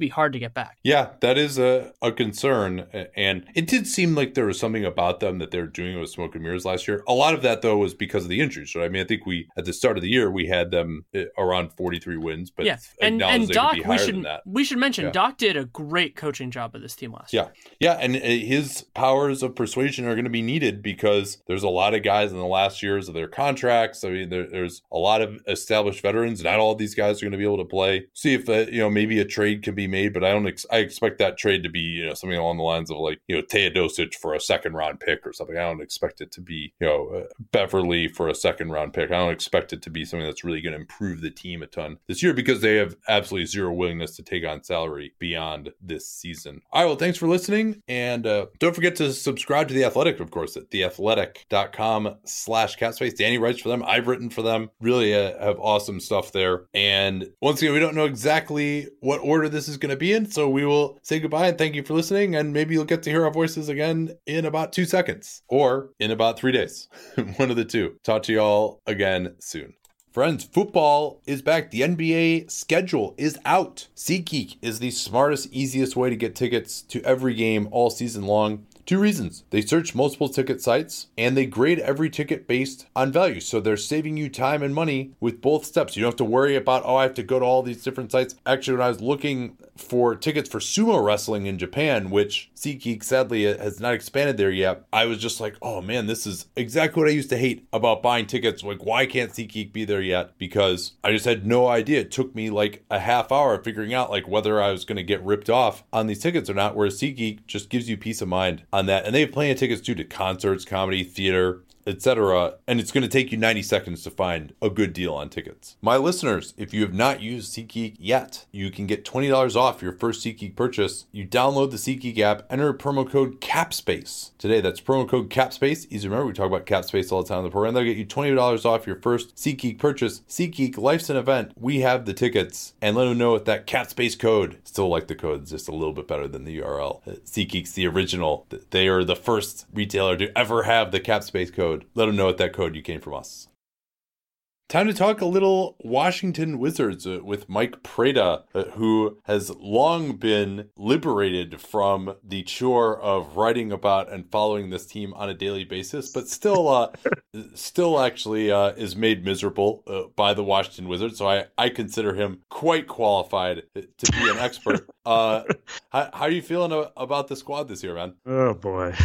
be hard to get back. Yeah, that is a, a concern. And it did seem like there was something about them that they were doing with smoke and mirrors last year. A lot of that, though, was because of the injuries. Right? I mean, I think we, at the start of the year, we had them around forty-three wins, but yeah. and, and Doc, we should, we should mention, yeah. Doc did a great coaching job with this team last yeah. year. Yeah, and his powers of persuasion are going to be needed because there's a lot of guys in the last years of their contracts. I mean, there, there's a lot of established veterans. Not all of these guys are going to be able to play. See if, uh, you know, maybe a trade can be made, but I don't, ex- I expect that trade to be, you know, something along the lines of like, you know, Teodosic for a second round pick or something. I don't expect it to be, you know, uh, Beverly for a second round pick. I don't expect it to be something that's really going to improve the team a ton this year because they have absolutely zero willingness to take on salary beyond this season. All right, well, thanks for listening. And uh, don't forget to subscribe to The Athletic, of course, at theathletic.com slash capspace. Danny writes for them. I've written for them. Really uh, have awesome stuff there. And once again, we don't know exactly what order this is going to be in, so we will say goodbye and thank you for listening. And maybe you'll get to hear our voices again in about two seconds or in about three days. One of the two. Talk to you all again soon. Friends, football is back. The N B A schedule is out. SeatGeek is the smartest, easiest way to get tickets to every game all season long. Two reasons. They search multiple ticket sites and they grade every ticket based on value. So they're saving you time and money with both steps. You don't have to worry about, oh, I have to go to all these different sites. Actually, when I was looking for tickets for sumo wrestling in Japan, which SeatGeek sadly has not expanded there yet, I was just like, oh man, this is exactly what I used to hate about buying tickets. Like, why can't SeatGeek be there yet? Because I just had no idea. It took me like a half hour figuring out like whether I was going to get ripped off on these tickets or not, whereas SeatGeek just gives you peace of mind on that. And they have plenty of tickets too to concerts, comedy, theater, et cetera. And it's going to take you ninety seconds to find a good deal on tickets. My listeners, if you have not used SeatGeek yet, you can get twenty dollars off your first SeatGeek purchase. You download the SeatGeek app, enter promo code CAPSPACE. Today, that's promo code CAPSPACE. Easy to remember, we talk about CAPSPACE all the time on the program. They'll get you twenty dollars off your first SeatGeek purchase. SeatGeek, life's an event. We have the tickets. And let them know with that CAPSPACE code. Still like the code, it's just a little bit better than the U R L. SeatGeek's the original. They are the first retailer to ever have the CAPSPACE code. Let them know with that code you came from us. Time to talk a little Washington Wizards uh, with Mike Prada, uh, who has long been liberated from the chore of writing about and following this team on a daily basis, but still uh, still actually uh, is made miserable uh, by the Washington Wizards. So I, I consider him quite qualified to be an expert. Uh, how, how are you feeling about the squad this year, man? Oh, boy.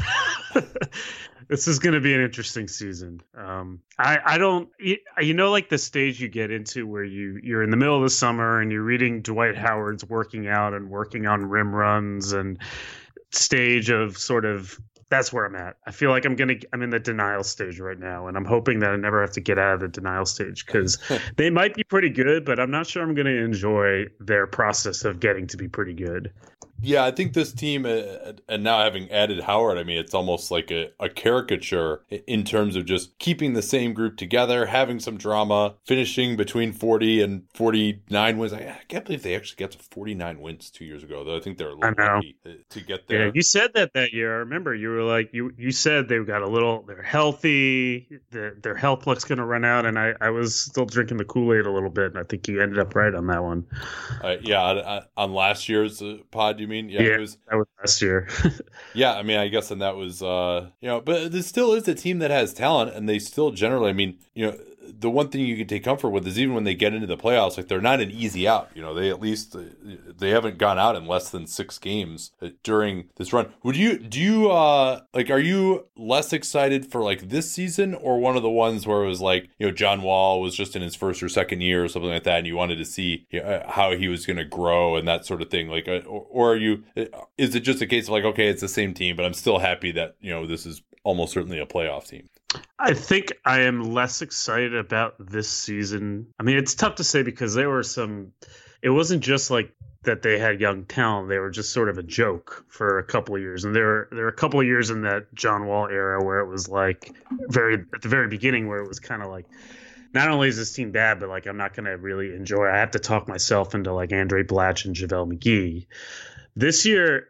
This is going to be an interesting season. Um, I, I don't, you, you know, like the stage you get into where you, you're in the middle of the summer and you're reading Dwight Howard's working out and working on rim runs and stage of sort of, that's where I'm at. I feel like I'm going to, I'm in the denial stage right now. And I'm hoping that I never have to get out of the denial stage because they might be pretty good, but I'm not sure I'm going to enjoy their process of getting to be pretty good. Yeah, I think this team, uh, and now having added Howard, I mean, it's almost like a, a caricature in terms of just keeping the same group together, having some drama, finishing between forty and forty-nine wins. I, I can't believe they actually got to forty-nine wins two years ago, though. I think they're a little lucky to get there. Yeah, you said that that year. I remember you were like, you you said they've got a little, they're healthy, their, their health luck's going to run out, and I, I was still drinking the Kool-Aid a little bit, and I think you ended up right on that one. Uh, yeah, on, on last year's uh, pod, you mean? Yeah, yeah, it was, that was last year. Yeah, I mean, I guess, and that was, uh, you know, but this still is a team that has talent, and they still generally, I mean, you know, the one thing you can take comfort with is even when they get into the playoffs, like they're not an easy out. You know, they at least they haven't gone out in less than six games during this run. Would you do you uh like are you less excited for like this season or one of the ones where it was like, you know, John Wall was just in his first or second year or something like that, and you wanted to see, you know, how he was going to grow and that sort of thing? Like, or, or are you? Is it just a case of like, okay, it's the same team, but I'm still happy that, you know, this is almost certainly a playoff team? I think I am less excited about this season. I mean, it's tough to say because there were some, it wasn't just like that they had young talent. They were just sort of a joke for a couple of years. And there, there were a couple of years in that John Wall era where it was like very, at the very beginning where it was kind of like, not only is this team bad, but like, I'm not going to really enjoy it. I have to talk myself into like Andre Blatch and JaVale McGee. This year,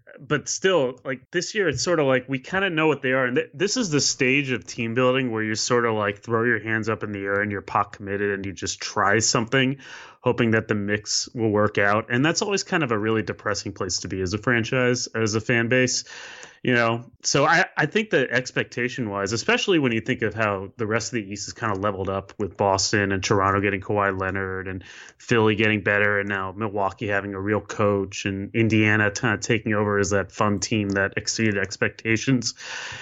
but still, like this year, it's sort of like we kind of know what they are. And th- this is the stage of team building where you sort of like throw your hands up in the air and you're pot committed and you just try something, hoping that the mix will work out. And that's always kind of a really depressing place to be as a franchise, as a fan base. You know, so I, I think that expectation wise, especially when you think of how the rest of the East is kind of leveled up with Boston and Toronto getting Kawhi Leonard and Philly getting better, and now Milwaukee having a real coach and Indiana kind of taking over as that fun team that exceeded expectations.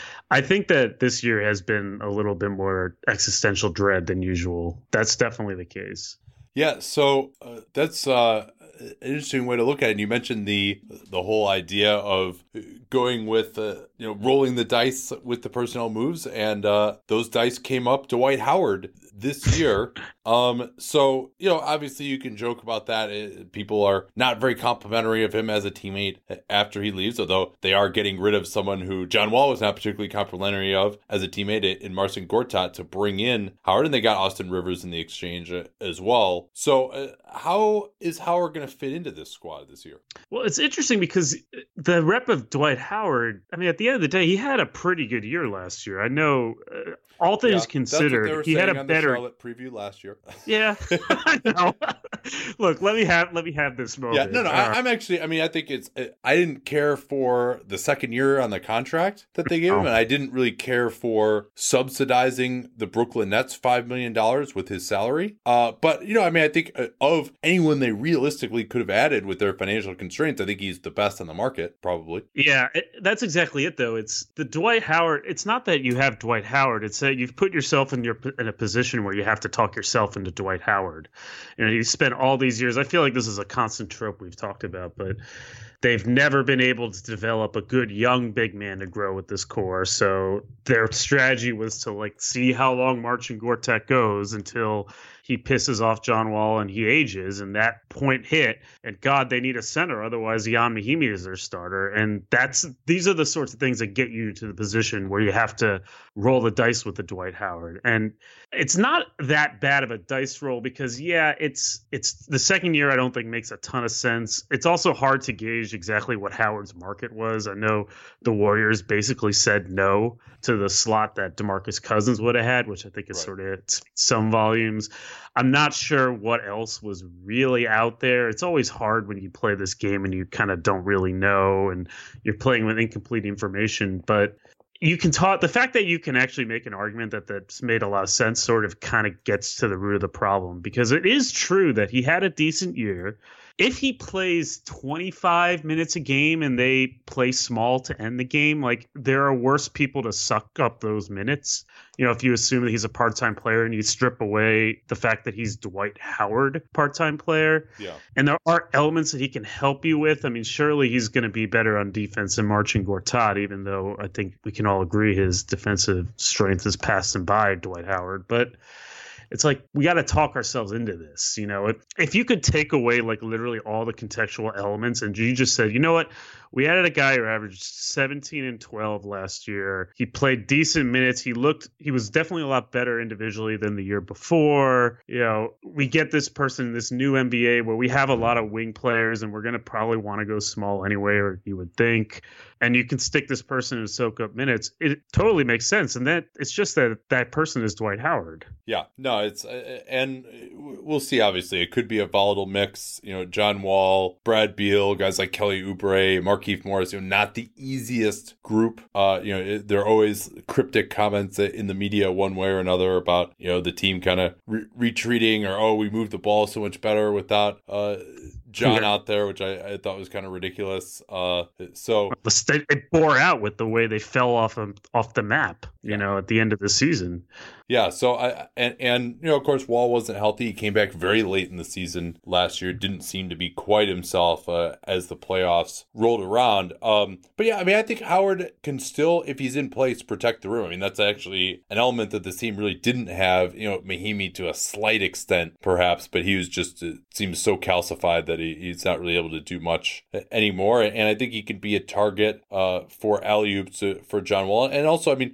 I think that this year has been a little bit more existential dread than usual. That's definitely the case. Yeah, so uh, that's uh, an interesting way to look at it. And you mentioned the the whole idea of going with, uh, you know, rolling the dice with the personnel moves, and uh, those dice came up Dwight Howard this year. Um, so, you know, obviously you can joke about that. It, people are not very complimentary of him as a teammate after he leaves, although they are getting rid of someone who John Wall was not particularly complimentary of as a teammate in Marcin Gortat to bring in Howard, and they got Austin Rivers in the exchange as well. So uh, how is Howard going to fit into this squad this year? Well, it's interesting because the rep of Dwight Howard, I mean, at the end of the day, he had a pretty good year last year. I know, uh, all things yeah, considered, he had a better Charlotte preview last year. Yeah, I know. Look, let me have let me have this moment. Yeah, no, no. Uh, I, I'm actually. I mean, I think it's. I didn't care for the second year on the contract that they gave him, and I didn't really care for subsidizing the Brooklyn Nets five million dollars with his salary. Uh, but you know, I mean, I think of anyone they realistically could have added with their financial constraints, I think he's the best on the market, probably. Yeah, it, that's exactly it. Though it's the Dwight Howard. It's not that you have Dwight Howard. It's that you've put yourself in your in a position where you have to talk yourself into Dwight Howard. You know, you spent all these years. I feel like this is a constant trope we've talked about, but they've never been able to develop a good young big man to grow with this core. So their strategy was to like see how long Marcin Gortat goes until he pisses off John Wall and he ages, and that point hit. And God, they need a center, otherwise Ian Mahinmi is their starter. And that's these are the sorts of things that get you to the position where you have to roll the dice with the Dwight Howard. And it's not that bad of a dice roll because yeah, it's it's the second year I don't think makes a ton of sense. It's also hard to gauge exactly what Howard's market was. I know the Warriors basically said no to the slot that DeMarcus Cousins would have had, which I think is right. Sort of some volumes. I'm not sure what else was really out there. It's always hard when you play this game and you kind of don't really know and you're playing with incomplete information. But you can talk. The fact that you can actually make an argument that that's made a lot of sense sort of kind of gets to the root of the problem, because it is true that he had a decent year. If he plays twenty-five minutes a game and they play small to end the game, like there are worse people to suck up those minutes. You know, if you assume that he's a part-time player and you strip away the fact that he's Dwight Howard, part-time player. Yeah. And there are elements that he can help you with. I mean, surely he's going to be better on defense than Marcin Gortat, even though I think we can all agree his defensive strength is passing by Dwight Howard. But it's like we got to talk ourselves into this. You know, if, if you could take away like literally all the contextual elements and you just said, you know what, we added a guy who averaged seventeen and twelve last year. He played decent minutes. He looked, he was definitely a lot better individually than the year before. You know, we get this person in this new N B A where we have a lot of wing players and we're going to probably want to go small anyway, or you would think. And you can stick this person and soak up minutes. It totally makes sense. And that it's just that that person is Dwight Howard. Yeah, no, it's, uh, and we'll see, obviously. It could be a volatile mix. You know, John Wall, Brad Beal, guys like Kelly Oubre, Markieff Morris, you know, not the easiest group. Uh, you know, it, there are always cryptic comments in the media one way or another about, you know, the team kind of re- retreating or, oh, we moved the ball so much better without uh, John yeah. out there, which I, I thought was kind of ridiculous. Uh, so it bore out with the way they fell off of, off the map, you yeah. know, at the end of the season. Yeah, so I and and you know, of course, Wall wasn't healthy. He came back very late in the season last year. Didn't seem to be quite himself uh, as the playoffs rolled around. Um, but yeah, I mean, I think Howard can still, if he's in place, protect the rim. I mean, that's actually an element that the team really didn't have. You know, Mahinmi to a slight extent, perhaps, but he was just uh, seems so calcified that he, he's not really able to do much anymore. And I think he can be a target uh, for alley-oops for John Wall. And also, I mean, he, he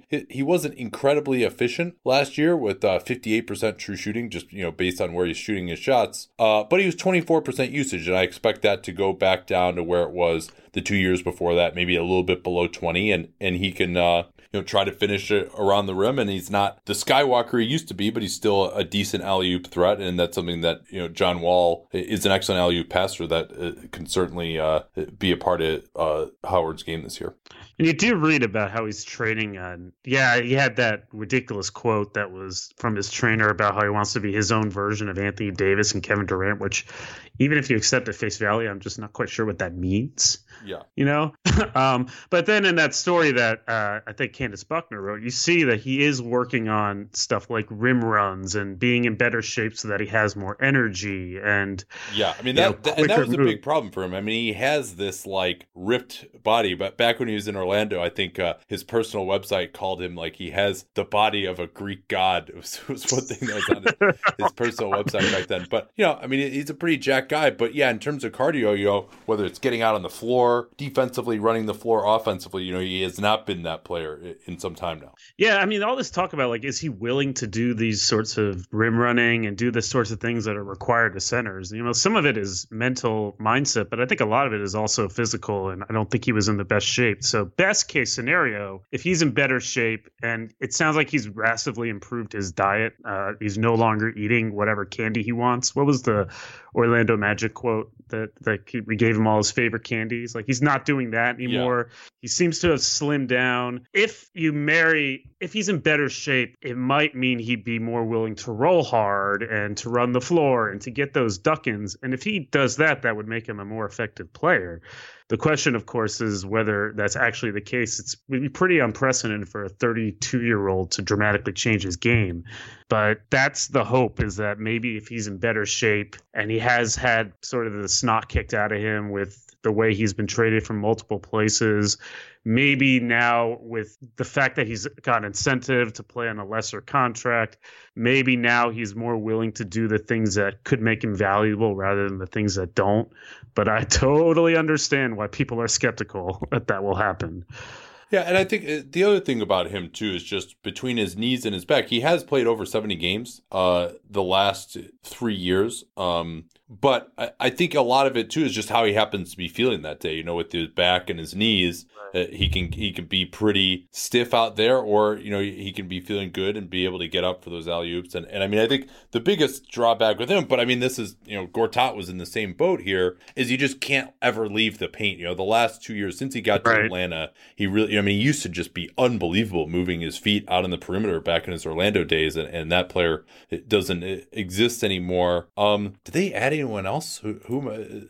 wasn't incredibly efficient last year with uh, fifty-eight percent true shooting, just, you know, based on where he's shooting his shots. Uh, but he was twenty-four percent usage, and I expect that to go back down to where it was the two years before that, maybe a little bit below twenty, and, and he can, uh, you know, try to finish it around the rim. And he's not the Skywalker he used to be, but he's still a decent alley-oop threat. And that's something that, you know, John Wall is an excellent alley-oop passer that uh, can certainly uh, be a part of uh, Howard's game this year. And you do read about how he's training on, yeah, he had that ridiculous quote that was from his trainer about how he wants to be his own version of Anthony Davis and Kevin Durant, which even if you accept at face value, I'm just not quite sure what that means. Yeah. You know? um, but then in that story that uh, I think Candace Buckner wrote, you see that he is working on stuff like rim runs and being in better shape so that he has more energy. And yeah, I mean, that, know, that, and that was a move. big problem for him. I mean, he has this like ripped body, but back when he was in Orlando, I think uh, his personal website called him like he has the body of a Greek god. It was, it was one thing that was on his, his personal website back then. But, you know, I mean, he's a pretty jacked guy. But yeah, in terms of cardio, you know, whether it's getting out on the floor, defensively, running the floor, offensively, you know, he has not been that player in some time now. Yeah, I mean, all this talk about like, is he willing to do these sorts of rim running and do the sorts of things that are required to centers? You know, some of it is mental mindset, but I think a lot of it is also physical, and I don't think he was in the best shape. So best case scenario, if he's in better shape, and it sounds like he's massively improved his diet, uh, he's no longer eating whatever candy he wants. What was the Orlando Magic quote that, that he, we gave him all his favorite candies? Like, he's not doing that anymore. Yeah. He seems to have slimmed down. If you marry, if he's in better shape, it might mean he'd be more willing to roll hard and to run the floor and to get those duck-ins. And if he does that, that would make him a more effective player. The question, of course, is whether that's actually the case. It's would be pretty unprecedented for a thirty-two-year-old to dramatically change his game. But that's the hope, is that maybe if he's in better shape and he has had sort of the snot kicked out of him with the way he's been traded from multiple places, maybe now with the fact that he's got incentive to play on a lesser contract, maybe now he's more willing to do the things that could make him valuable rather than the things that don't. But I totally understand why people are skeptical that that will happen. Yeah, and I think the other thing about him, too, is just between his knees and his back, he has played over seventy games uh, the last three years. Um, but I, I think a lot of it, too, is just how he happens to be feeling that day. You know, with his back and his knees, uh, he can he can be pretty stiff out there, or, you know, he can be feeling good and be able to get up for those alley-oops. And, and I mean, I think the biggest drawback with him, but I mean, this is, you know, Gortat was in the same boat here, is you just can't ever leave the paint. You know, the last two years since he got to right. Atlanta, he really, I mean, he used to just be unbelievable moving his feet out on the perimeter back in his Orlando days, and, and that player it doesn't exist anymore. Um, did they add anyone else? Who, who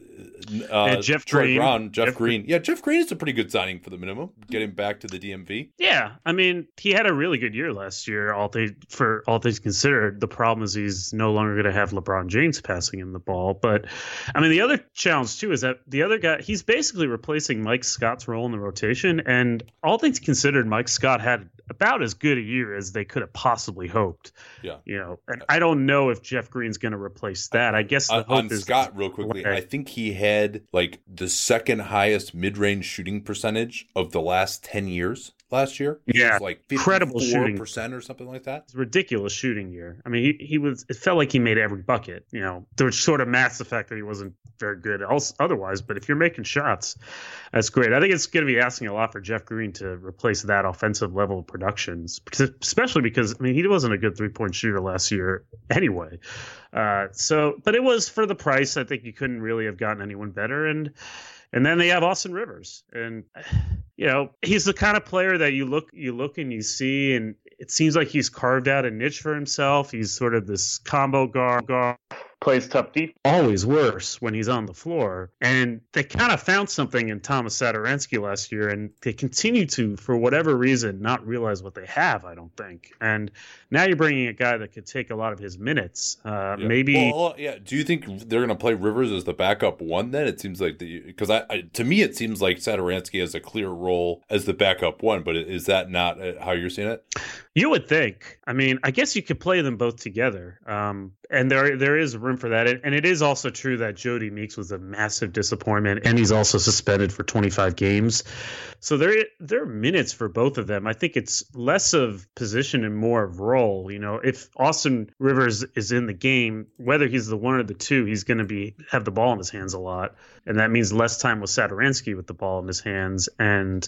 uh, Jeff Troy Green. Brown, Jeff, Jeff Green. Yeah, Jeff Green is a pretty good signing for the minimum. Get him back to the D M V. Yeah, I mean, he had a really good year last year. All things for all things considered, the problem is he's no longer going to have LeBron James passing him the ball. But I mean, the other challenge too is that the other guy, he's basically replacing Mike Scott's role in the rotation, and all things considered, Mike Scott had about as good a year as they could have possibly hoped. Yeah, you know, and I don't know if Jeff Green's going to replace that. I guess the on, hope on is Scott, real quickly, I think he had like the second highest mid-range shooting percentage of the last ten years. Last year, he yeah, was like incredible shooting percent or something like that. It's a ridiculous shooting year. I mean, he, he was. It felt like he made every bucket. You know, there was sort of masks the fact that he wasn't very good else otherwise. But if you're making shots, that's great. I think it's going to be asking a lot for Jeff Green to replace that offensive level of productions, especially because I mean he wasn't a good three point shooter last year anyway. Uh, so, but it was for the price. I think you couldn't really have gotten anyone better. And. And then they have Austin Rivers, and you know he's the kind of player that you look you look and you see, and it seems like he's carved out a niche for himself. He's sort of this combo guard, guard plays tough defense. Always worse when he's on the floor, and they kind of found something in Thomas Satoransky last year, and they continue to, for whatever reason, not realize what they have. I don't think, and now you're bringing a guy that could take a lot of his minutes. Uh, yeah. Maybe, well, yeah. Do you think they're going to play Rivers as the backup one? Then it seems like the because I, I to me it seems like Satoransky has a clear role as the backup one, but is that not how you're seeing it? You would think. I mean, I guess you could play them both together, um, and there there is room for that. And it is also true that Jody Meeks was a massive disappointment, and he's also suspended for twenty-five games. So there there are minutes for both of them. I think it's less of position and more of role. You know, if Austin Rivers is in the game, whether he's the one or the two, he's going to be have the ball in his hands a lot, and that means less time with Satoransky with the ball in his hands. And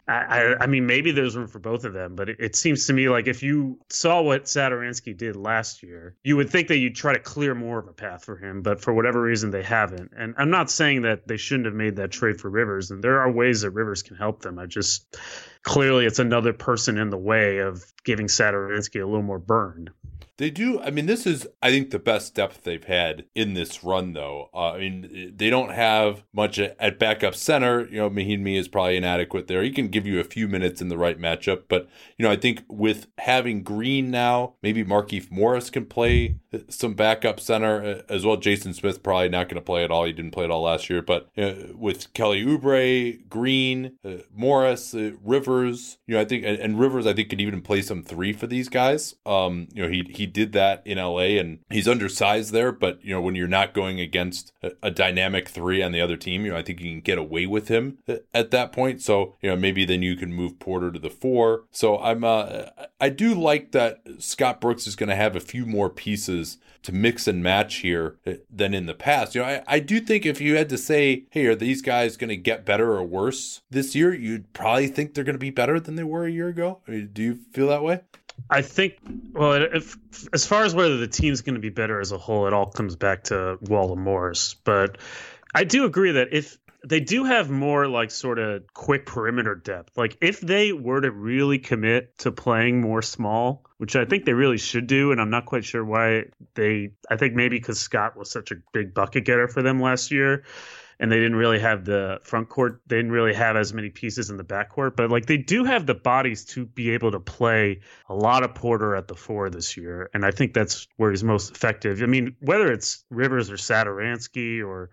I, I mean, maybe there's room for both of them, but it, it seems to me like if you saw what Satoransky did last year, you would think that you'd try to clear more of a path for him, but for whatever reason, they haven't. And I'm not saying that they shouldn't have made that trade for Rivers, and there are ways that Rivers can help them. I just, clearly it's another person in the way of giving Satoransky a little more burn. They do. I mean, this is, I think, the best depth they've had in this run, though. Uh, I mean, they don't have much at backup center. You know, Mahinmi is probably inadequate there. He can give you a few minutes in the right matchup. But, you know, I think with having Green now, maybe Markieff Morris can play some backup center as well. Jason Smith probably not going to play at all. He didn't play at all last year. But uh, with Kelly Oubre, Green, uh, Morris, uh, Rivers, you know, I think, and, and Rivers, I think, could even play some three for these guys. Um, you know, he he did that in L A, and he's undersized there, but you know, when you're not going against a, a dynamic three on the other team, you know, I think you can get away with him at that point. So, you know, maybe then you can move Porter to the four. So I'm uh I do like that Scott Brooks is going to have a few more pieces to mix and match here than in the past. You know, I, I do think if you had to say, hey, are these guys going to get better or worse this year, you'd probably think they're going to be better than they were a year ago. I mean, do you feel that way? I think, well, if, as far as whether the team's going to be better as a whole, it all comes back to Walla Morris. But I do agree that if they do have more like sort of quick perimeter depth, like if they were to really commit to playing more small, which I think they really should do, and I'm not quite sure why they, I think maybe because Scott was such a big bucket getter for them last year. And they didn't really have the front court. They didn't really have as many pieces in the backcourt. But like they do have the bodies to be able to play a lot of Porter at the four this year. And I think that's where he's most effective. I mean, whether it's Rivers or Satoransky or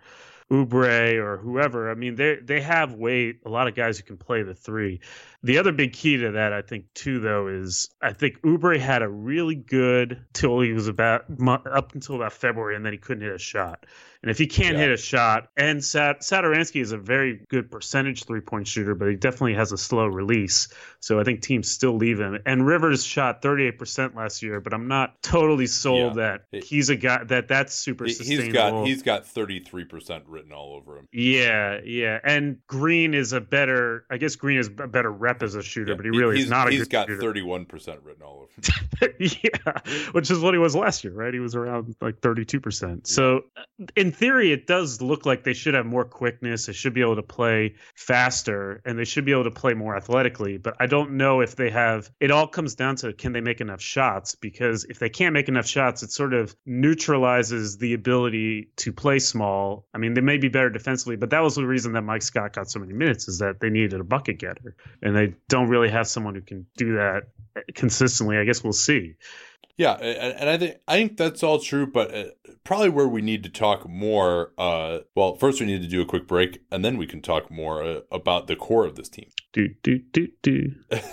Oubre or whoever, I mean, they they have weight, a lot of guys who can play the three. The other big key to that, I think, too, though, is I think Oubre had a really good till he was about up until about February, and then he couldn't hit a shot. And if he can't yeah. hit a shot, and Sat- Satoransky is a very good percentage three-point shooter, but he definitely has a slow release. So I think teams still leave him. And Rivers shot thirty-eight percent last year, but I'm not totally sold yeah. that he's a guy that that's super sustainable. He's got he's got thirty-three percent written all over him. Yeah, yeah. And Green is a better, I guess Green is a better rep as a shooter, yeah. but he really he's, is not a he's good got shooter. thirty-one percent written all over him. Yeah, which is what he was last year, right? He was around like thirty-two percent. Yeah. So in theory, it does look like they should have more quickness. They should be able to play faster, and they should be able to play more athletically. But I don't know if they have, it all comes down to, can they make enough shots? Because if they can't make enough shots, it sort of neutralizes the ability to play small. I mean, they may be better defensively, but that was the reason that Mike Scott got so many minutes, is that they needed a bucket getter. And they don't really have someone who can do that consistently. I guess we'll see. Yeah, and I think I think that's all true, but probably where we need to talk more. Uh, well, first we need to do a quick break, and then we can talk more uh, about the core of this team. Do do do do.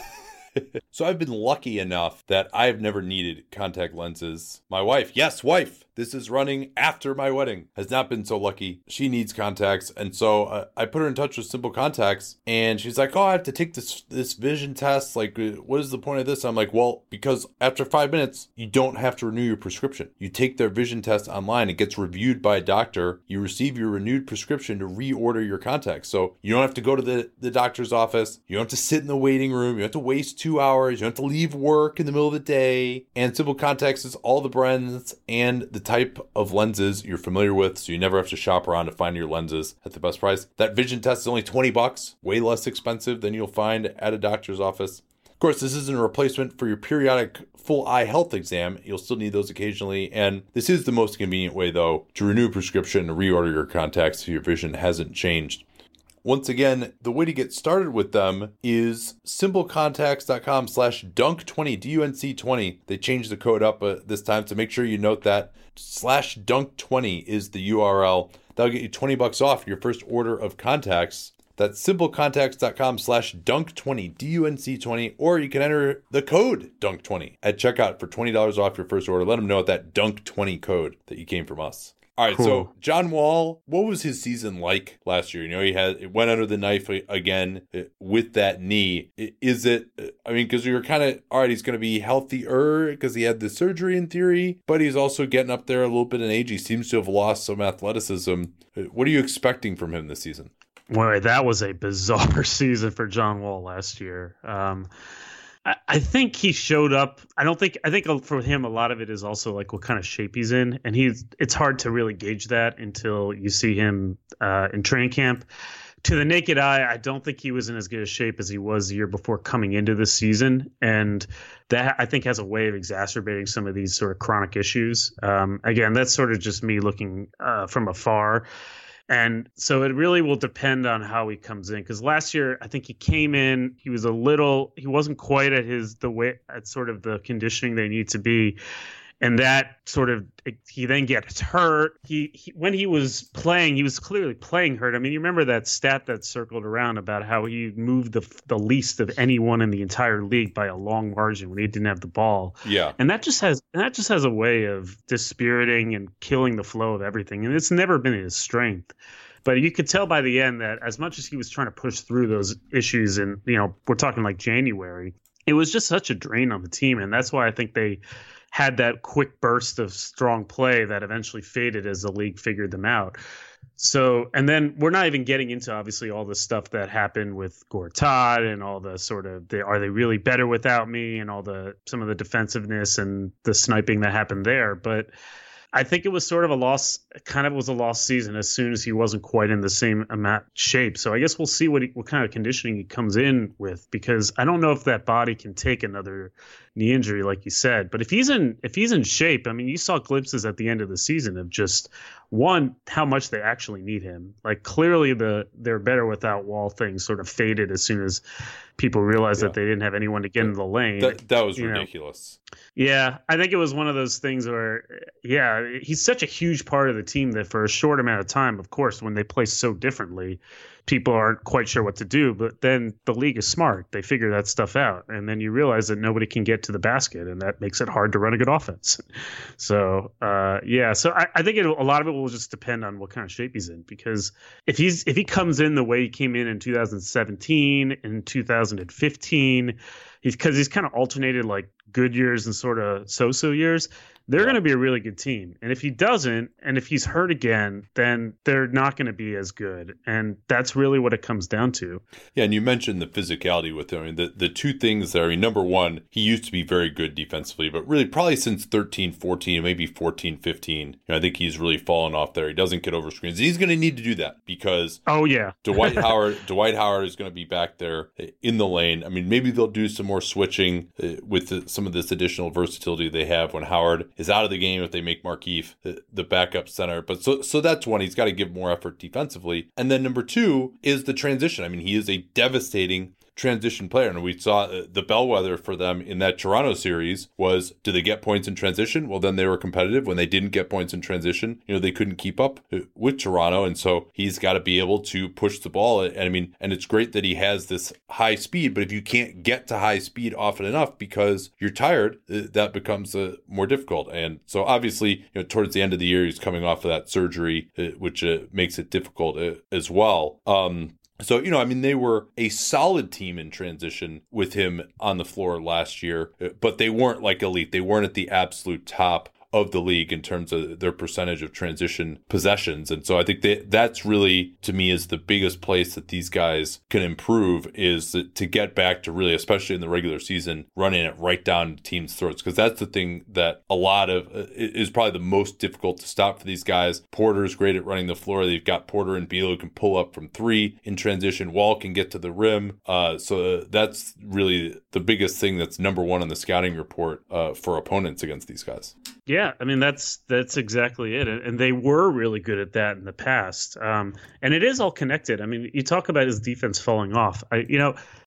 So I've been lucky enough that I've never needed contact lenses. My wife, yes, wife, this is running after my wedding, has not been so lucky. She needs contacts. And so uh, I put her in touch with Simple Contacts, and she's like, oh, I have to take this this vision test. Like, what is the point of this? I'm like, well, because after five minutes, you don't have to renew your prescription. You take their vision test online. It gets reviewed by a doctor. You receive your renewed prescription to reorder your contacts. So you don't have to go to the, the doctor's office. You don't have to sit in the waiting room. You don't have to waste two hours. You don't have to leave work in the middle of the day. And Simple Contacts is all the brands and the type of lenses you're familiar with, so you never have to shop around to find your lenses at the best price. That vision test is only twenty bucks, way less expensive than you'll find at a doctor's office. Of course, this isn't a replacement for your periodic full eye health exam. You'll still need those occasionally, and this is the most convenient way, though, to renew a prescription and reorder your contacts if your vision hasn't changed. Once again, the way to get started with them is simplecontacts.com slash dunk twenty, D U N C twenty. They changed the code up uh, this time, so make sure you note that. Slash dunk twenty is the U R L. That'll get you twenty bucks off your first order of contacts. That's simplecontacts.com slash dunk20, D U N C twenty, or you can enter the code dunk twenty at checkout for twenty dollars off your first order. Let them know at that dunk twenty code that you came from us. All right, cool. So John Wall, what was his season like last year? You know, he had it went under the knife again with that knee. Is it, I mean, because you were kind of, all right, he's going to be healthier because he had the surgery in theory, but he's also getting up there a little bit in age. He seems to have lost some athleticism. What are you expecting from him this season? Boy, that was a bizarre season for John Wall last year. Um, I think he showed up. I don't think, I think for him, a lot of it is also like what kind of shape he's in. And he's, it's hard to really gauge that until you see him uh, in training camp. To the naked eye, I don't think he was in as good a shape as he was the year before coming into the season. And that, I think, has a way of exacerbating some of these sort of chronic issues. Um, again, that's sort of just me looking uh, from afar. And so it really will depend on how he comes in, because last year I think he came in, he was a little, he wasn't quite at his the way at sort of the conditioning they need to be, and that sort of he then gets hurt. He, he when he was playing, he was clearly playing hurt. I mean, you remember that stat that circled around about how he moved the the least of anyone in the entire league by a long margin when he didn't have the ball. Yeah, and that just has that just has a way of dispiriting and killing the flow of everything, and it's never been his strength. But you could tell by the end that as much as he was trying to push through those issues, and you know, we're talking like January, it was just such a drain on the team, and that's why I think they had that quick burst of strong play that eventually faded as the league figured them out. So, and then we're not even getting into obviously all the stuff that happened with Gortat and all the sort of, the, are they really better without me, and all the, some of the defensiveness and the sniping that happened there. But I think it was sort of a loss, kind of was a lost season as soon as he wasn't quite in the same amount shape. So I guess we'll see what he, what kind of conditioning he comes in with, because I don't know if that body can take another knee injury, like you said. But if he's in if he's in shape, I mean, you saw glimpses at the end of the season of just, one, how much they actually need him. Like clearly the they're better without Wall thing sort of faded as soon as people realized yeah. that they didn't have anyone to get in the lane. That, that was ridiculous. Know. Yeah, I think it was one of those things where, yeah, he's such a huge part of the team that for a short amount of time, of course, when they play so differently, people aren't quite sure what to do. But then the league is smart. They figure that stuff out. And then you realize that nobody can get to the basket, and that makes it hard to run a good offense. So, uh, yeah, so I, I think it, a lot of it will just depend on what kind of shape he's in, because if he's if he comes in the way he came in in two thousand seventeen and two thousand fifteen, he's because he's kind of alternated like good years and sort of so-so years, they're yeah. going to be a really good team. And if he doesn't, and if he's hurt again, then they're not going to be as good. And that's really what it comes down to. Yeah, and you mentioned the physicality with him. I mean, the, the two things there, I mean, number one, he used to be very good defensively, but really probably since thirteen, fourteen, maybe fourteen, fifteen, you know, I think he's really fallen off there. He doesn't get over screens. He's going to need to do that because oh yeah, Dwight Howard Dwight Howard is going to be back there in the lane. I mean, maybe they'll do some more switching uh, with the, some of this additional versatility they have when Howard is out of the game, if they make Markieff the, the backup center. But so so that's one. He's got to give more effort defensively. And then number two is the transition. I mean, he is a devastating transition player, and we saw the bellwether for them in that Toronto series was, do they get points in transition? Well, then they were competitive. When they didn't get points in transition, you know, they couldn't keep up with Toronto, and so he's got to be able to push the ball. And I mean, and it's great that he has this high speed, but if you can't get to high speed often enough because you're tired, that becomes uh, more difficult. And so obviously, you know, towards the end of the year, he's coming off of that surgery, uh, which uh, makes it difficult uh, as well. Um, So, you know, I mean, they were a solid team in transition with him on the floor last year, but they weren't like elite. They weren't at the absolute top of the league in terms of their percentage of transition possessions. And so I think that that's really, to me, is the biggest place that these guys can improve, is to get back to really, especially in the regular season, running it right down teams' throats. Because that's the thing that a lot of uh, is probably the most difficult to stop for these guys. Porter's great at running the floor. They've got Porter and Beal who can pull up from three in transition. Wall can get to the rim. Uh, so that's really the biggest thing that's number one on the scouting report uh, for opponents against these guys. Yeah, I mean, that's that's exactly it. And they were really good at that in the past. Um, and it is all connected. I mean, you talk about his defense falling off. I, you know,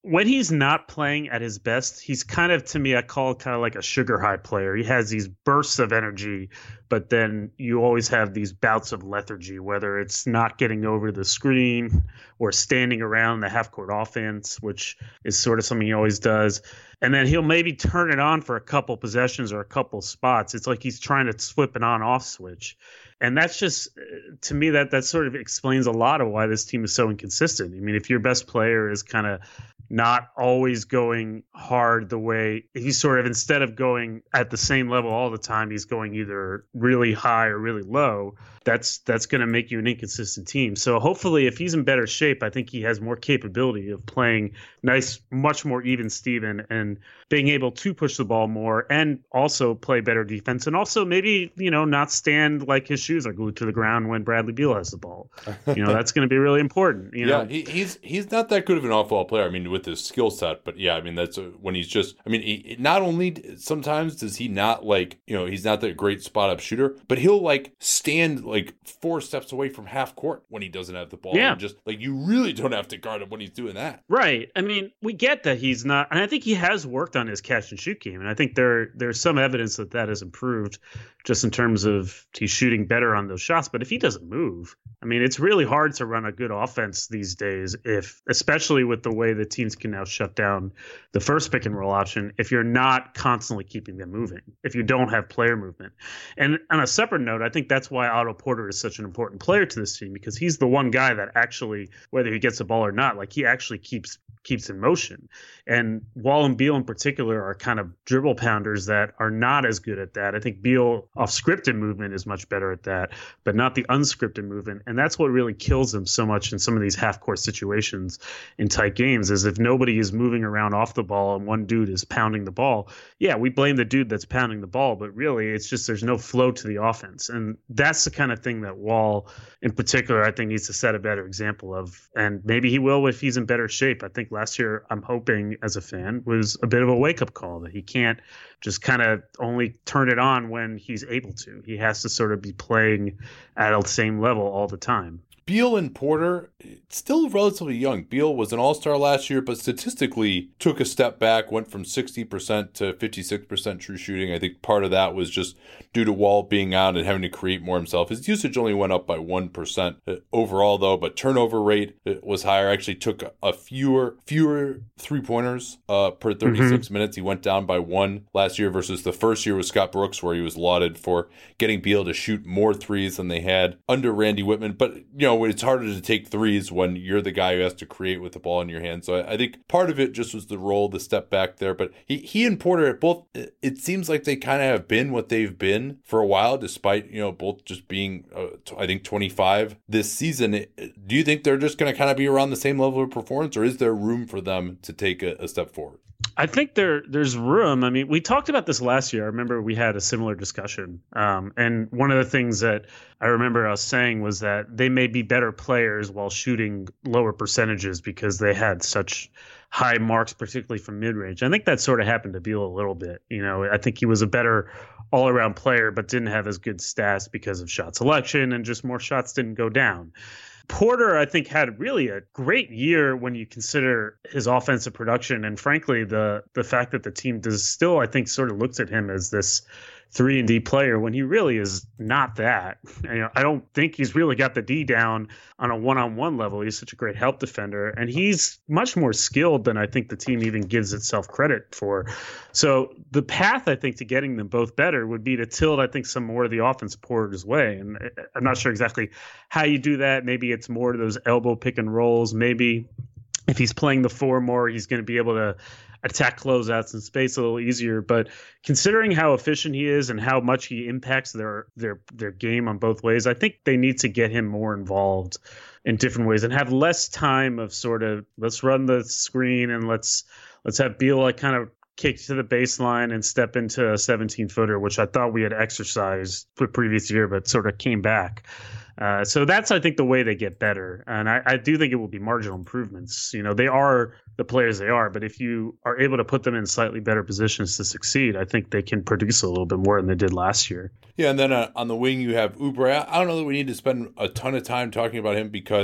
when he's not playing at his best, he's kind of, to me, I call it kind of like a sugar high player. He has these bursts of energy, but then you always have these bouts of lethargy, whether it's not getting over the screen or standing around the half-court offense, which is sort of something he always does. And then he'll maybe turn it on for a couple possessions or a couple spots. It's like he's trying to flip an on-off switch. And that's just, to me, that that sort of explains a lot of why this team is so inconsistent. I mean, if your best player is kind of not always going hard the way he's sort of, instead of going at the same level all the time, he's going either really high or really low. That's that's going to make you an inconsistent team. So hopefully, if he's in better shape, I think he has more capability of playing nice, much more even Steven and being able to push the ball more and also play better defense. And also maybe, you know, not stand like his shoes are glued to the ground when Bradley Beal has the ball. You know, that's going to be really important. You yeah, know? he, he's he's not that good of an off-ball player. I mean, with his skill set, but yeah, I mean, that's a, when he's just, I mean, he, not only sometimes does he not like, you know, he's not that great spot-up shooter, but he'll like stand like four steps away from half court when he doesn't have the ball. Yeah. And just like, you really don't have to guard him when he's doing that. Right. I mean, we get that he's not, and I think he has worked on his catch and shoot game. And I think there there's some evidence that that has improved just in terms of he's shooting better on those shots. But if he doesn't move, I mean, it's really hard to run a good offense these days, if, especially with the way the teams can now shut down the first pick and roll option, if you're not constantly keeping them moving, if you don't have player movement. And on a separate note, I think that's why Otto Porter is such an important player to this team, because he's the one guy that actually, whether he gets the ball or not, like he actually keeps keeps in motion. And Wall and Beal in particular are kind of dribble pounders that are not as good at that. I think Beal off scripted movement is much better at that, but not the unscripted movement. And that's what really kills them so much in some of these half court situations in tight games, is if nobody is moving around off the ball and one dude is pounding the ball. Yeah, we blame the dude that's pounding the ball, but really it's just there's no flow to the offense. And that's the kind of thing that Wall in particular, I think, needs to set a better example of. And maybe he will if he's in better shape. I think last year, I'm hoping as a fan, was a bit of a wake-up call that he can't just kind of only turn it on when he's able to. He has to sort of be playing at the same level all the time. Beal and Porter, still relatively young. Beal was an all-star last year, but statistically took a step back, went from sixty percent to fifty-six percent true shooting. I think part of that was just due to Wall being out and having to create more himself. His usage only went up by one percent overall, though, but turnover rate was higher. Actually took a fewer fewer three-pointers uh, per thirty-six mm-hmm. minutes. He went down by one last year versus the first year with Scott Brooks, where he was lauded for getting Beal to shoot more threes than they had under Randy Whitman. But, you know, it's harder to take threes when you're the guy who has to create with the ball in your hand. So I, I think part of it just was the role, the step back there. But he, he and Porter both, it seems like they kind of have been what they've been for a while, despite, you know, both just being, uh, t- I think, twenty-five this season. Do you think they're just going to kind of be around the same level of performance, or is there room for them to take a, a step forward? I think there there's room. I mean, we talked about this last year. I remember we had a similar discussion. Um, and one of the things that I remember us saying was that they may be better players while shooting lower percentages because they had such high marks, particularly from mid-range. I think that sort of happened to Beal a little bit. You know, I think he was a better all-around player, but didn't have as good stats because of shot selection, and just more shots didn't go down. Porter, I think, had really a great year when you consider his offensive production. And frankly, the the fact that the team does still, I think, sort of looks at him as this three and D player when he really is not that. You know, I don't think he's really got the D down on a one-on-one level. He's such a great help defender, and he's much more skilled than I think the team even gives itself credit for. So the path, I think, to getting them both better would be to tilt, I think, some more of the offense Porter's way. And I'm not sure exactly how you do that. Maybe it's more to those elbow pick and rolls. Maybe if he's playing the four more, he's going to be able to attack closeouts in space a little easier. But considering how efficient he is and how much he impacts their their their game on both ways, I think they need to get him more involved in different ways and have less time of sort of, let's run the screen and let's let's have Beal like kind of kick to the baseline and step into a seventeen footer, which I thought we had exercised the previous year, but sort of came back. Uh, so that's, I think, the way they get better. And I, I do think it will be marginal improvements. You know, they are the players they are, but if you are able to put them in slightly better positions to succeed, I think they can produce a little bit more than they did last year. Yeah, and then uh, on the wing, you have Oubre. I don't know that we need to spend a ton of time talking about him because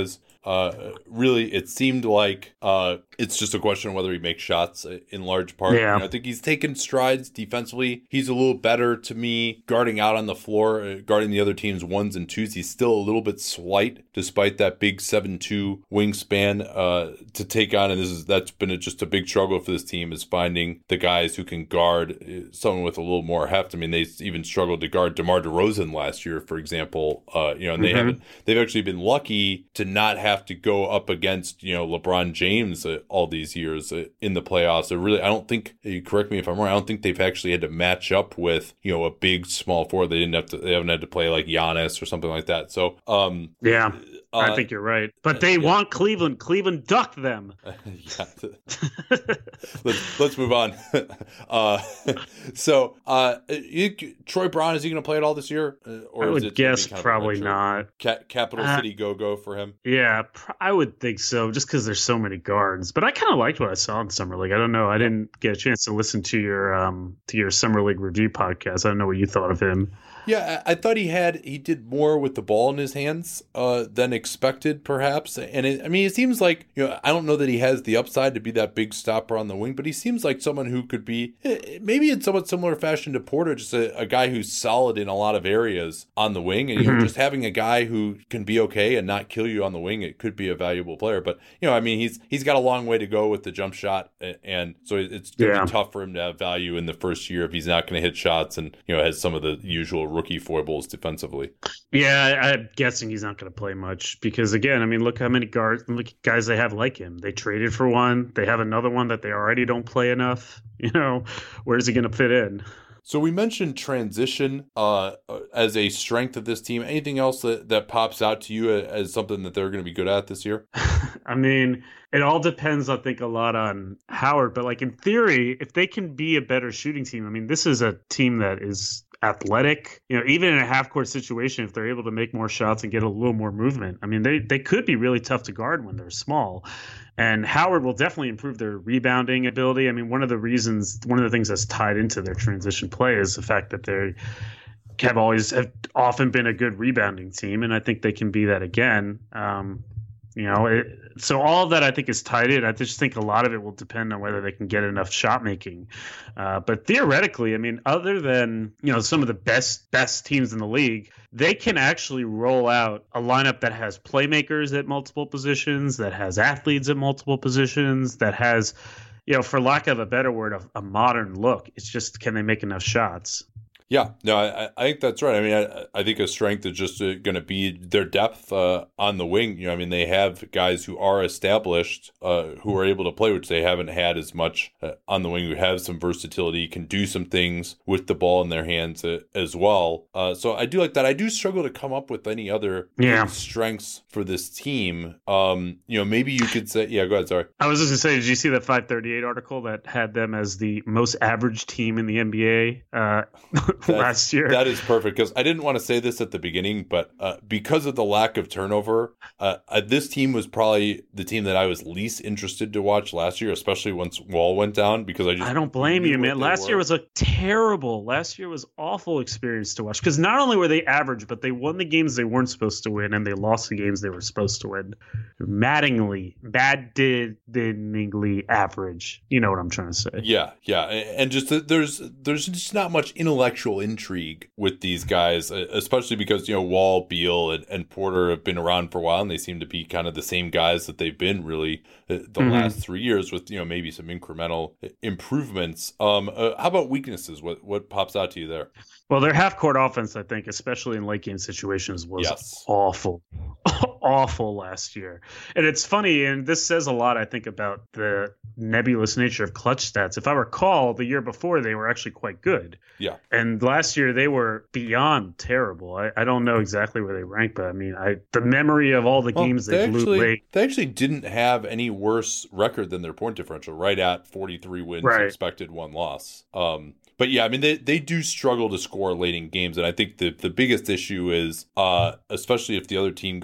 uh, really it seemed like uh, it's just a question of whether he makes shots in large part. Yeah. You know, I think he's taken strides defensively. He's a little better to me guarding out on the floor, uh, guarding the other team's ones and twos. He's still a little bit slight despite that big seven two wingspan uh, to take on. And this is that's been a, just a big struggle for this team, is finding the guys who can guard someone with a little more heft. I mean, they even struggled to guard DeMar DeRozan last year, for example. Uh, you know, and they mm-hmm. haven't. They've actually been lucky to not have to go up against, you know, LeBron James uh, all these years uh, in the playoffs. They really, I don't think. You correct me if I'm wrong. I don't think they've actually had to match up with, you know, a big small forward. They didn't have to. They haven't had to play like Giannis or something like that. So, um, yeah. Uh, I think you're right. But they yeah. want Cleveland. Cleveland ducked them. yeah. let's, let's move on. uh, so, uh, you, Troy Brown, is he going to play at all this year? Uh, or I would is it guess probably not. Ca- Capital uh, City go-go for him? Yeah, pr- I would think so, just because there's so many guards. But I kind of liked what I saw in Summer League. I don't know. I didn't get a chance to listen to your um, to your Summer League review podcast. I don't know what you thought of him. Yeah, I thought he had he did more with the ball in his hands uh, than expected, perhaps. And it, I mean, it seems like, you know, I don't know that he has the upside to be that big stopper on the wing, but he seems like someone who could be maybe in somewhat similar fashion to Porter, just a, a guy who's solid in a lot of areas on the wing, and you know, mm-hmm. just having a guy who can be okay and not kill you on the wing, it could be a valuable player. But you know, I mean, he's he's got a long way to go with the jump shot, and so it's going to yeah. be tough for him to have value in the first year if he's not going to hit shots and you know has some of the usual rookie foibles defensively. Yeah, I'm guessing he's not going to play much because, again, I mean, look how many guards, look at guys they have like him. They traded for one. They have another one that they already don't play enough. You know, where's he going to fit in? So we mentioned transition uh, as a strength of this team. Anything else that, that pops out to you as something that they're going to be good at this year? I mean, it all depends, I think, a lot on Howard. But, like, in theory, if they can be a better shooting team, I mean, this is a team that is athletic, you know, even in a half court situation, if they're able to make more shots and get a little more movement, I mean, they, they could be really tough to guard when they're small. And Howard will definitely improve their rebounding ability. I mean, one of the reasons, one of the things that's tied into their transition play is the fact that they have always have often been a good rebounding team. And I think they can be that again. Um, You know, it, so all of that I think is tied in. I just think a lot of it will depend on whether they can get enough shot making. Uh, but theoretically, I mean, other than, you know, some of the best best teams in the league, they can actually roll out a lineup that has playmakers at multiple positions, that has athletes at multiple positions, that has, you know, for lack of a better word, a, a modern look. It's just, can they make enough shots? Yeah, no, I, I think that's right. I mean, I, I think a strength is just uh, going to be their depth uh, on the wing. You know, I mean, they have guys who are established, uh, who are able to play, which they haven't had as much uh, on the wing, who have some versatility, can do some things with the ball in their hands uh, as well. Uh, so I do like that. I do struggle to come up with any other yeah. strengths for this team. Um, you know, maybe you could say, yeah, go ahead, sorry. I was just going to say, did you see that five thirty-eight article that had them as the most average team in the N B A? Uh, last year. That is perfect, because I didn't want to say this at the beginning, but uh, because of the lack of turnover, uh, uh, this team was probably the team that I was least interested to watch last year, especially once Wall went down, because I just I don't blame you, man. Last were. year was a terrible, last year was awful experience to watch, because not only were they average, but they won the games they weren't supposed to win, and they lost the games they were supposed to win. Maddeningly, bad-dingly average. You know what I'm trying to say. Yeah, yeah. And just there's there's just not much intellectual intrigue with these guys, especially because, you know, Wall, Beal, and, and Porter have been around for a while, and they seem to be kind of the same guys that they've been really the mm-hmm. last three years with, you know, maybe some incremental improvements. Um, uh, how about weaknesses? What what pops out to you there? Well, their half-court offense, I think, especially in late-game situations, was yes. awful. awful last year. And it's funny, and this says a lot, I think, about the nebulous nature of clutch stats. If I recall, the year before, they were actually quite good. Yeah. And last year, they were beyond terrible. I, I don't know exactly where they rank, but I mean, I the memory of all the well, games they, they blew actually, late. They actually didn't have any worse record than their point differential, right at forty-three wins, right. expected one loss. Um, But yeah, I mean, they, they do struggle to score late in games. And I think the, the biggest issue is, uh, especially if the other team goes small,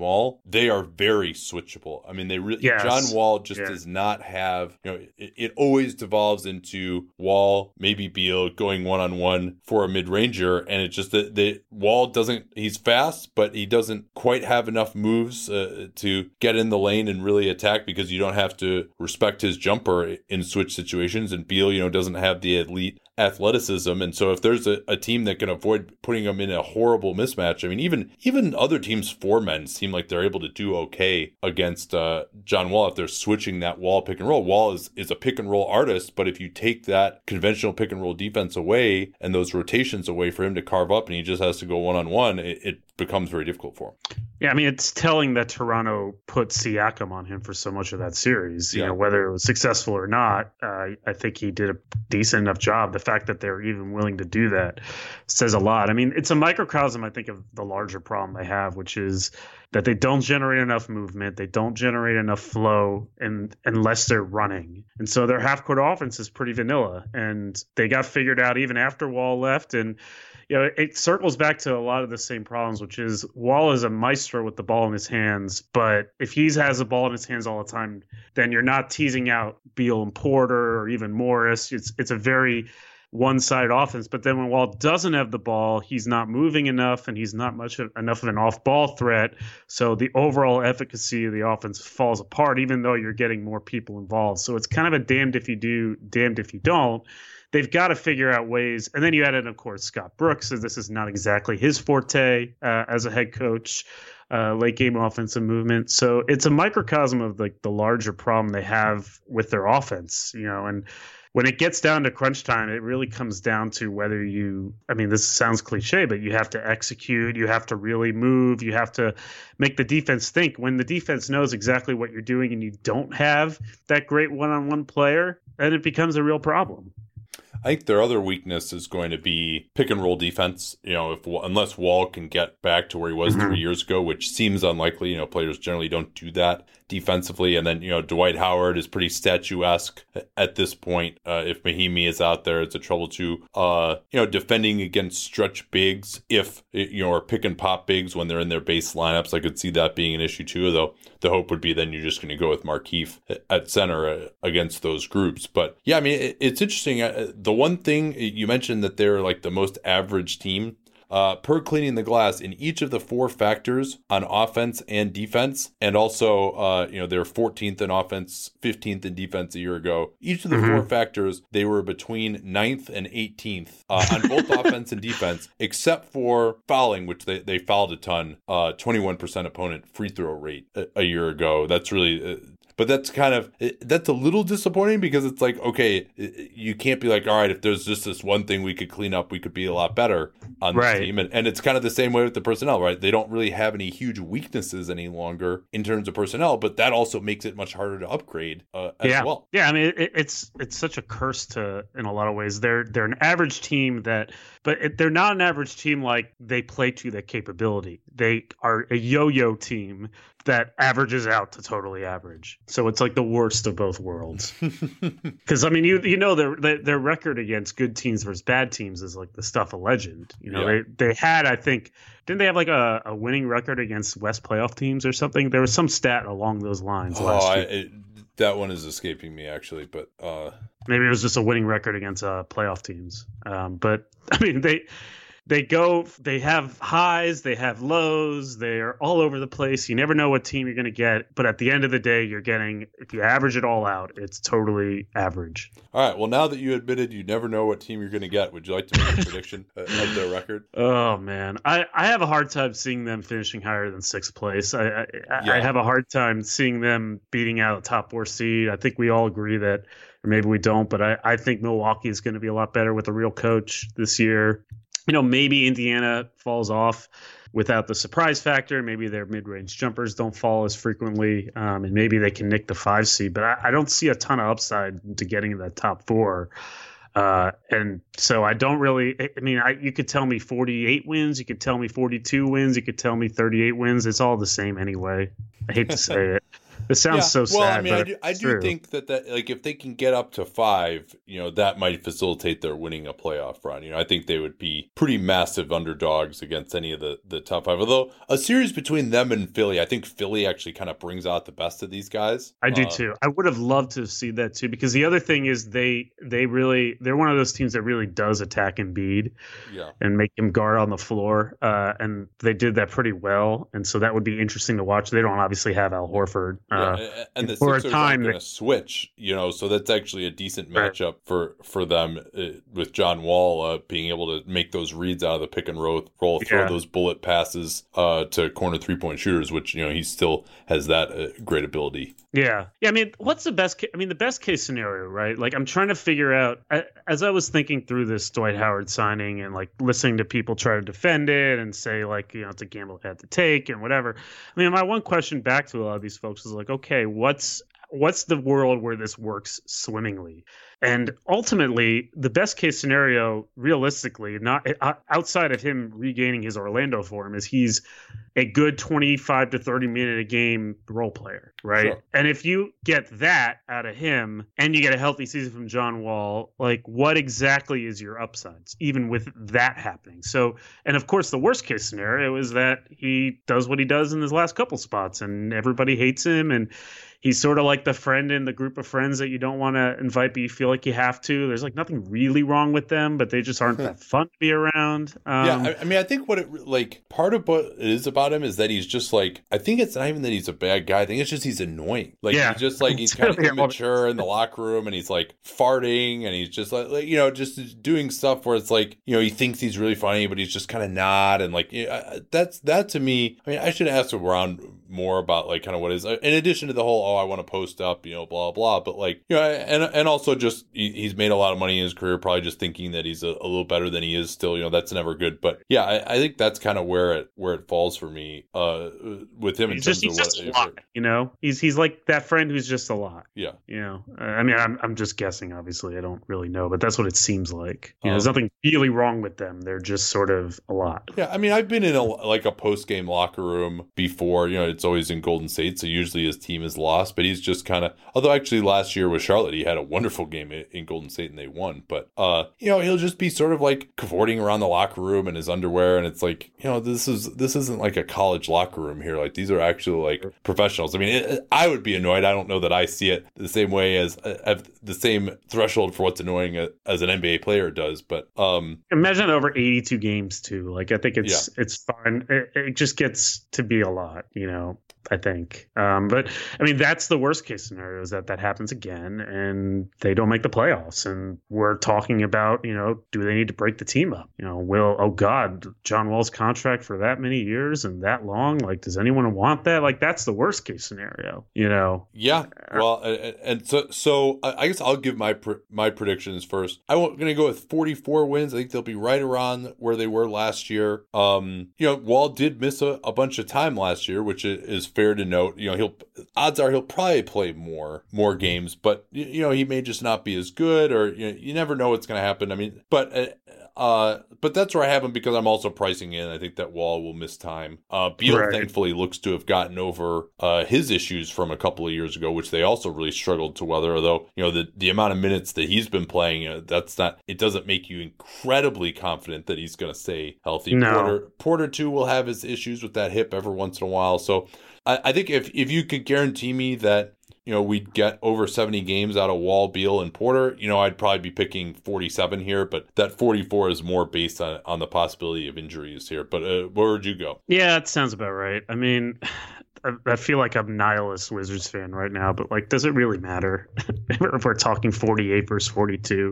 Wall, they are very switchable. I mean, they really yes. John Wall just yeah. does not have, you know, it, it always devolves into Wall, maybe Beal going one-on-one for a mid-ranger, and it's just that the Wall doesn't, he's fast, but he doesn't quite have enough moves uh, to get in the lane and really attack, because you don't have to respect his jumper in switch situations, and Beal, you know, doesn't have the elite athleticism. And so if there's a, a team that can avoid putting them in a horrible mismatch, I mean, even even other teams' four men seem like they're able to do okay against uh, John Wall if they're switching that Wall pick and roll. Wall is, is a pick and roll artist, but if you take that conventional pick and roll defense away and those rotations away for him to carve up and he just has to go one-on-one, it, it becomes very difficult for him. Yeah, I mean, it's telling that Toronto put Siakam on him for so much of that series. You yeah. know, whether it was successful or not, uh, I think he did a decent enough job. The fact that they're even willing to do that says a lot. I mean, it's a microcosm, I think, of the larger problem they have, which is that they don't generate enough movement. They don't generate enough flow and unless they're running. And so their half-court offense is pretty vanilla. And they got figured out even after Wall left. And you know, it circles back to a lot of the same problems, which is Wall is a maestro with the ball in his hands. But if he has the ball in his hands all the time, then you're not teasing out Beal and Porter or even Morris. It's it's a very one-sided offense. But then when Wall doesn't have the ball, he's not moving enough and he's not much of, enough of an off-ball threat. So the overall efficacy of the offense falls apart, even though you're getting more people involved. So it's kind of a damned if you do, damned if you don't. They've got to figure out ways. And then you added, of course, Scott Brooks. So this is not exactly his forte uh, as a head coach, uh, late game offensive movement. So it's a microcosm of like the larger problem they have with their offense, you know, and when it gets down to crunch time, it really comes down to whether you, I mean, this sounds cliche, but you have to execute, you have to really move, you have to make the defense think. When the defense knows exactly what you're doing and you don't have that great one-on-one player, then it becomes a real problem. I think their other weakness is going to be pick and roll defense. You know, if unless Wall can get back to where he was mm-hmm. three years ago, which seems unlikely. You know, players generally don't do that defensively. And then, you know, Dwight Howard is pretty statuesque at this point. Uh, if Mahimi is out there, it's a trouble to, uh, you know, defending against stretch bigs. If, you know, or pick and pop bigs when they're in their base lineups, I could see that being an issue too. Though the hope would be then you're just going to go with Markieff at center against those groups. But yeah, I mean, it's interesting. The one thing you mentioned that they're like the most average team. Uh, per Cleaning the Glass, in each of the four factors on offense and defense, and also, uh, you know, they're fourteenth in offense, fifteenth in defense a year ago. Each of the mm-hmm. four factors, they were between ninth and eighteenth uh, on both offense and defense, except for fouling, which they, they fouled a ton, uh, twenty-one percent opponent free throw rate a, a year ago. That's really... Uh, But that's kind of, that's a little disappointing because it's like, okay, you can't be like, all right, if there's just this one thing we could clean up, we could be a lot better on this right. team. And, and it's kind of the same way with the personnel, right? They don't really have any huge weaknesses any longer in terms of personnel, but that also makes it much harder to upgrade uh, as yeah. well. Yeah, I mean, it, it's it's such a curse to, in a lot of ways. They're, they're an average team that, but it, they're not an average team like they play to their capability. They are a yo-yo team that averages out to totally average. So it's like the worst of both worlds. Because I mean, you you know their, their their record against good teams versus bad teams is like the stuff of legend. You know, yeah. they they had I think didn't they have like a, a winning record against West playoff teams or something? There was some stat along those lines oh, last I, year. It, that one is escaping me actually, but uh... maybe it was just a winning record against uh, playoff teams. Um, but I mean they. They go, they have highs, they have lows, they're all over the place. You never know what team you're going to get. But at the end of the day, you're getting, if you average it all out, it's totally average. All right. Well, now that you admitted you never know what team you're going to get, would you like to make a prediction of their record? Oh, man. I, I have a hard time seeing them finishing higher than sixth place. I, I, yeah. I have a hard time seeing them beating out a top four seed. I think we all agree that, or maybe we don't, but I, I think Milwaukee is going to be a lot better with a real coach this year. You know, maybe Indiana falls off without the surprise factor. Maybe their mid-range jumpers don't fall as frequently, um, and maybe they can nick the five seed. But I, I don't see a ton of upside to getting that top four. Uh, and so I don't really – I mean, I, you could tell me forty-eight wins. You could tell me forty-two wins. You could tell me thirty-eight wins. It's all the same anyway. I hate to say it. It sounds yeah. so sad. Well, I mean, but I do, I do true. think that, that like if they can get up to five, you know, that might facilitate their winning a playoff run. You know, I think they would be pretty massive underdogs against any of the, the top five. Although a series between them and Philly, I think Philly actually kind of brings out the best of these guys. I do uh, too. I would have loved to see that too, because the other thing is they they really they're one of those teams that really does attack Embiid yeah. and make him guard on the floor, uh, and they did that pretty well. And so that would be interesting to watch. They don't obviously have Al Horford, uh, yeah. And the for a Sixers time are going they- to switch, you know, so that's actually a decent Right. matchup for for them uh, with John Wall uh, being able to make those reads out of the pick and roll, roll throw Yeah. those bullet passes uh, to corner three point shooters, which you know he still has that uh, great ability. Yeah. Yeah. I mean, what's the best? Ca- I mean, the best case scenario, right? Like, I'm trying to figure out, I, as I was thinking through this Dwight Howard signing and like listening to people try to defend it and say, like, you know, it's a gamble I had to take and whatever. I mean, my one question back to a lot of these folks is like, okay, what's, what's the world where this works swimmingly? And ultimately, the best case scenario, realistically, not outside of him regaining his Orlando form, is he's a good twenty-five to thirty minute a game role player, right? Sure. And if you get that out of him and you get a healthy season from John Wall, like what exactly is your upsides, even with that happening? So, and of course, the worst case scenario is that he does what he does in his last couple spots and everybody hates him and he's sort of like the friend in the group of friends that you don't want to invite, but you feel like you have to. There's like nothing really wrong with them, but they just aren't that fun to be around. Um, yeah, I, I mean, I think what it like part of what it is about him is that he's just like I think it's not even that he's a bad guy. I think it's just he's annoying. Like Yeah. he's just like he's kind of immature in the locker room, and he's like farting, and he's just like, like you know just doing stuff where it's like you know he thinks he's really funny, but he's just kind of not, and like yeah, that's that to me. I mean, I should ask around more about like kind of what is in addition to the whole oh I want to post up you know blah blah, but like you know and and also just he, he's made a lot of money in his career, probably just thinking that he's a, a little better than he is still. You know that's never good, but yeah, I, I think that's kind of where it where it falls for me uh with him in he's terms just, he's of just what a lot, you know. He's he's like that friend who's just a lot. yeah You know, uh, I mean, I'm I'm just guessing. Obviously, I don't really know, but that's what it seems like. You know, Um, there's nothing really wrong with them. They're just sort of a lot. Yeah, I mean, I've been in a like a post game locker room before. You know, it's always in Golden State, so usually his team is lost. But he's just kind of. Although actually last year with Charlotte, he had a wonderful game in, in Golden State and they won. But uh, you know, he'll just be sort of like cavorting around the locker room in his underwear, and it's like you know, this is this isn't like a college locker room here. Like these are actually like professionals. I mean, it, I would be annoyed. I don't know that I see it the same way as uh, have the same threshold for what's annoying as an N B A player does. But um, Imagine over eighty-two games too. Like I think it's it's fine. It, it just gets to be a lot, you know. I think, um, but I mean that's the worst case scenario is that that happens again and they don't make the playoffs. And we're talking about, you know, do they need to break the team up? You know, will oh God, John Wall's contract for that many years and that long? Like, does anyone want that? Like, that's the worst case scenario. You know. Yeah. Well, and, and so so I guess I'll give my pr- my predictions first. I'm going to go with forty-four wins. I think they'll be right around where they were last year. Um, you know, Wall did miss a, a bunch of time last year, which is fair to note. You know, he'll odds are he'll probably play more more games, but you know he may just not be as good, or you know, you never know what's going to happen. I mean, but uh, uh, but that's where I have him because I'm also pricing in. I think that Wall will miss time. Uh, Beal Right. thankfully looks to have gotten over uh, his issues from a couple of years ago, which they also really struggled to weather. Although you know the the amount of minutes that he's been playing, uh, that's not it doesn't make you incredibly confident that he's going to stay healthy. No. Porter Porter too will have his issues with that hip every once in a while, so. I think if, if you could guarantee me that, you know, we'd get over seventy games out of Wall, Beal, and Porter, you know, I'd probably be picking forty-seven here, but that forty-four is more based on, on the possibility of injuries here. But uh, where would you go? Yeah, it sounds about right. I mean, I, I feel like I'm nihilist Wizards fan right now, but like, does it really matter if we're talking forty-eight versus forty-two?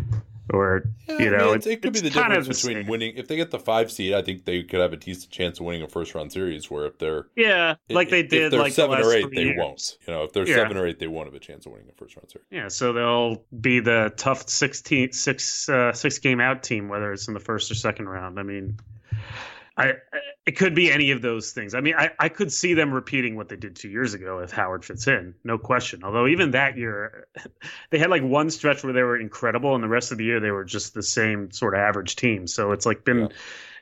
Or, Yeah, you I know, mean, it's, it, it could it's be the kind difference of the between same. winning. If they get the five seed, I think they could have a decent chance of winning a first round series. Where if they're Yeah, like they if did they're like seven the last or eight, three they years. won't. You know, if they're Yeah. seven or eight, they won't have a chance of winning a first round series. Yeah, so they'll be the tough sixteen, six, uh, six game out team, whether it's in the first or second round. I mean, I it could be any of those things. I mean, I, I could see them repeating what they did two years ago if Howard fits in, no question. Although even that year, they had like one stretch where they were incredible, and the rest of the year they were just the same sort of average team. So it's like been, Yeah.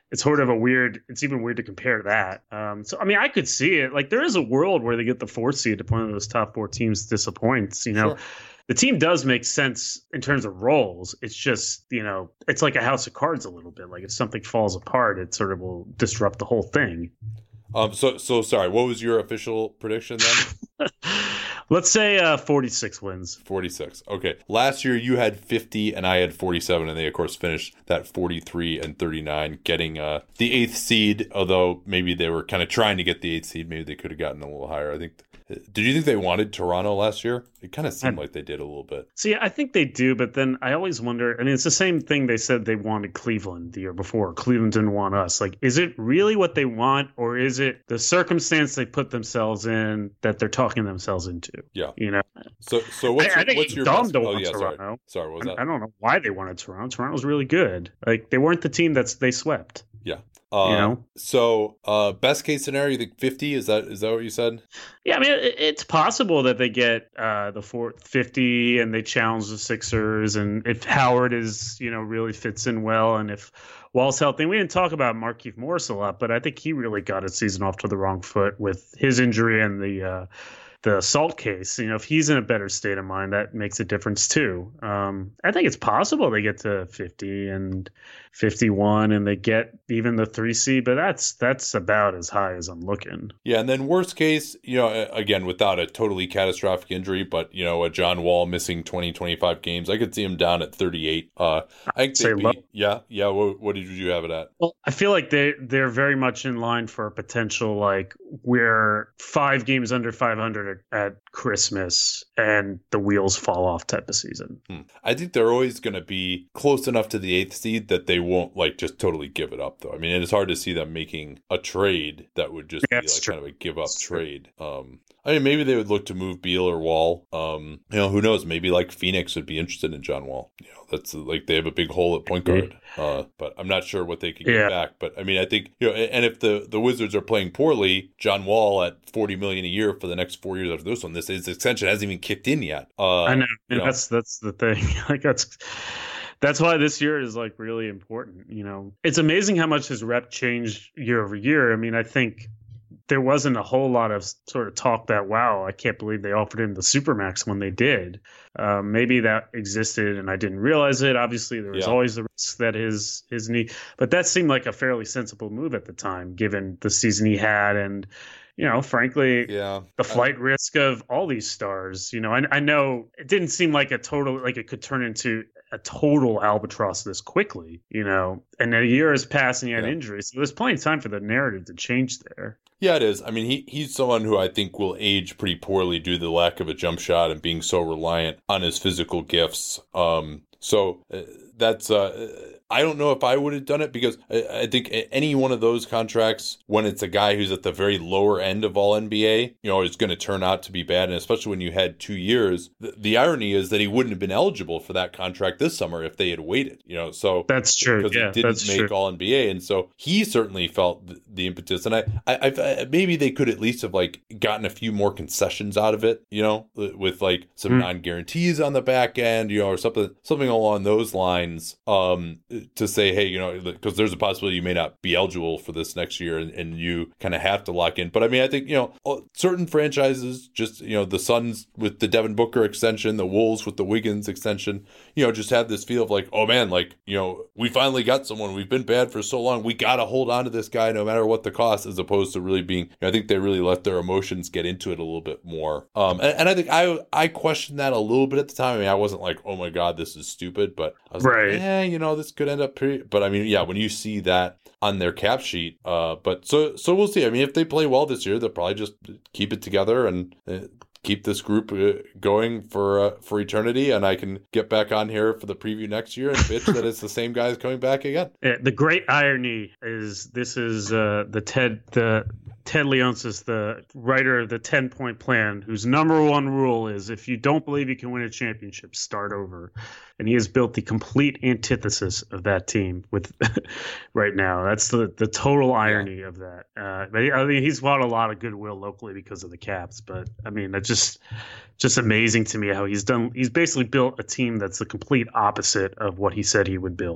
it's sort of a weird. It's even weird to compare that. Um, so I mean, I could see it. Like there is a world where they get the fourth seed if one of those top four teams disappoints. You know. Sure. The team does make sense in terms of roles. It's just, you know, it's like a house of cards a little bit. Like if something falls apart, it sort of will disrupt the whole thing. Um. So, so sorry. What was your official prediction then? Let's say uh, forty-six wins. forty-six. Okay. Last year you had fifty and I had forty-seven, and they of course finished that forty-three and thirty-nine, getting uh, the eighth seed. Although maybe they were kind of trying to get the eighth seed. Maybe they could have gotten a little higher. I think. Did you think they wanted Toronto last year? It kind of seemed like they did a little bit. See, I think they do, but then I always wonder. I mean, it's the same thing they said they wanted Cleveland the year before. Cleveland didn't want us. Like, is it really what they want, or is it the circumstance they put themselves in that they're talking themselves into? Yeah, you know. So, so what's I, your, I think what's it's your dumb best... to oh, want yeah, Toronto. Sorry, sorry what was that? I, I don't know why they wanted Toronto. Toronto's really good. Like, they weren't the team that's they swept. Yeah. Uh, you know? So, uh, best case scenario, you think fifty? Is that is that what you said? Yeah, I mean, it, it's possible that they get uh, the four fifty and they challenge the Sixers, and if Howard is, you know, really fits in well, and if Wall's healthy. We didn't talk about Markieff Morris a lot, but I think he really got his season off to the wrong foot with his injury and the uh, the assault case. You know, if he's in a better state of mind, that makes a difference too. Um, I think it's possible they get to fifty and fifty-one and they get even the three seed, but that's that's about as high as I'm looking. Yeah, and then worst case, you know, again, without a totally catastrophic injury, but, you know, a John Wall missing twenty, twenty-five games, I could see him down at thirty-eight. Uh, I think say be, low. Yeah, yeah. What, what did you have it at? Well, I feel like they, they're very much in line for a potential, like, we're five games under five hundred at, at Christmas and the wheels fall off type of season. Hmm. I think they're always going to be close enough to the eighth seed that they won't like just totally give it up, though. I mean, it's hard to see them making a trade that would just yeah, be like true. kind of a give up that's trade. Um, I mean, maybe they would look to move Beal or Wall. Um, you know, who knows? Maybe like Phoenix would be interested in John Wall. You know, that's like they have a big hole at point guard. Uh, but I'm not sure what they could get yeah. back. But I mean, I think, you know, and if the, the Wizards are playing poorly, John Wall at forty million dollars a year for the next four years after this one, this his extension hasn't even kicked in yet. Uh, I know. You know. That's that's the thing. Like that's. That's why this year is like really important. You know, it's amazing how much his rep changed year over year. I mean, I think there wasn't a whole lot of sort of talk that, wow, I can't believe they offered him the Supermax when they did. Um, maybe that existed and I didn't realize it. Obviously, there was yeah. always the risk that his his knee, but that seemed like a fairly sensible move at the time, given the season he had and. You know, frankly, yeah. the flight uh, risk of all these stars, you know, I, I know it didn't seem like a total, like it could turn into a total albatross this quickly, you know, and a year has passed and he had yeah. injuries. So there's plenty of time for the narrative to change there. Yeah, it is. I mean, he he's someone who I think will age pretty poorly due to the lack of a jump shot and being so reliant on his physical gifts. Um, so uh, that's uh, I don't know if I would have done it because I, I think any one of those contracts, when it's a guy who's at the very lower end of all N B A, you know, is going to turn out to be bad. And especially when you had two years, the, the irony is that he wouldn't have been eligible for that contract this summer if they had waited, you know, so that's true. Because yeah, he didn't that's make true. all N B A. And so he certainly felt the, the impetus. And I, I, I, maybe they could at least have like gotten a few more concessions out of it, you know, with like some mm. non-guarantees on the back end, you know, or something, something along those lines, um, to say, hey, you know, because there's a possibility you may not be eligible for this next year and, and you kind of have to lock in. But I mean, I think, you know, certain franchises just, you know, the Suns with the Devin Booker extension, the Wolves with the Wiggins extension, you know, just have this feel of like, oh man, like, you know, we finally got someone. We've been bad for so long. We got to hold on to this guy no matter what the cost, as opposed to really being, you know, I think they really let their emotions get into it a little bit more. Um, and, and I think I, I questioned that a little bit at the time. I mean, I wasn't like, oh my God, this is stupid, but I was right. like, yeah, you know, this could end up pretty, but I mean, yeah, when you see that on their cap sheet, uh, but so, so we'll see. I mean, if they play well this year, they'll probably just keep it together and uh, keep this group uh, going for uh, for eternity, and I can get back on here for the preview next year and bitch that it's the same guys coming back again. Yeah, the great irony is this is uh, the Ted the Ted Leonsis, the writer of the ten-point plan, whose number one rule is if you don't believe you can win a championship, start over. And he has built the complete antithesis of that team with right now. That's the, the total irony yeah. of that. Uh, but he, I mean, he's bought a lot of goodwill locally because of the Caps. But I mean, it's just just amazing to me how he's done. He's basically built a team that's the complete opposite of what he said he would build.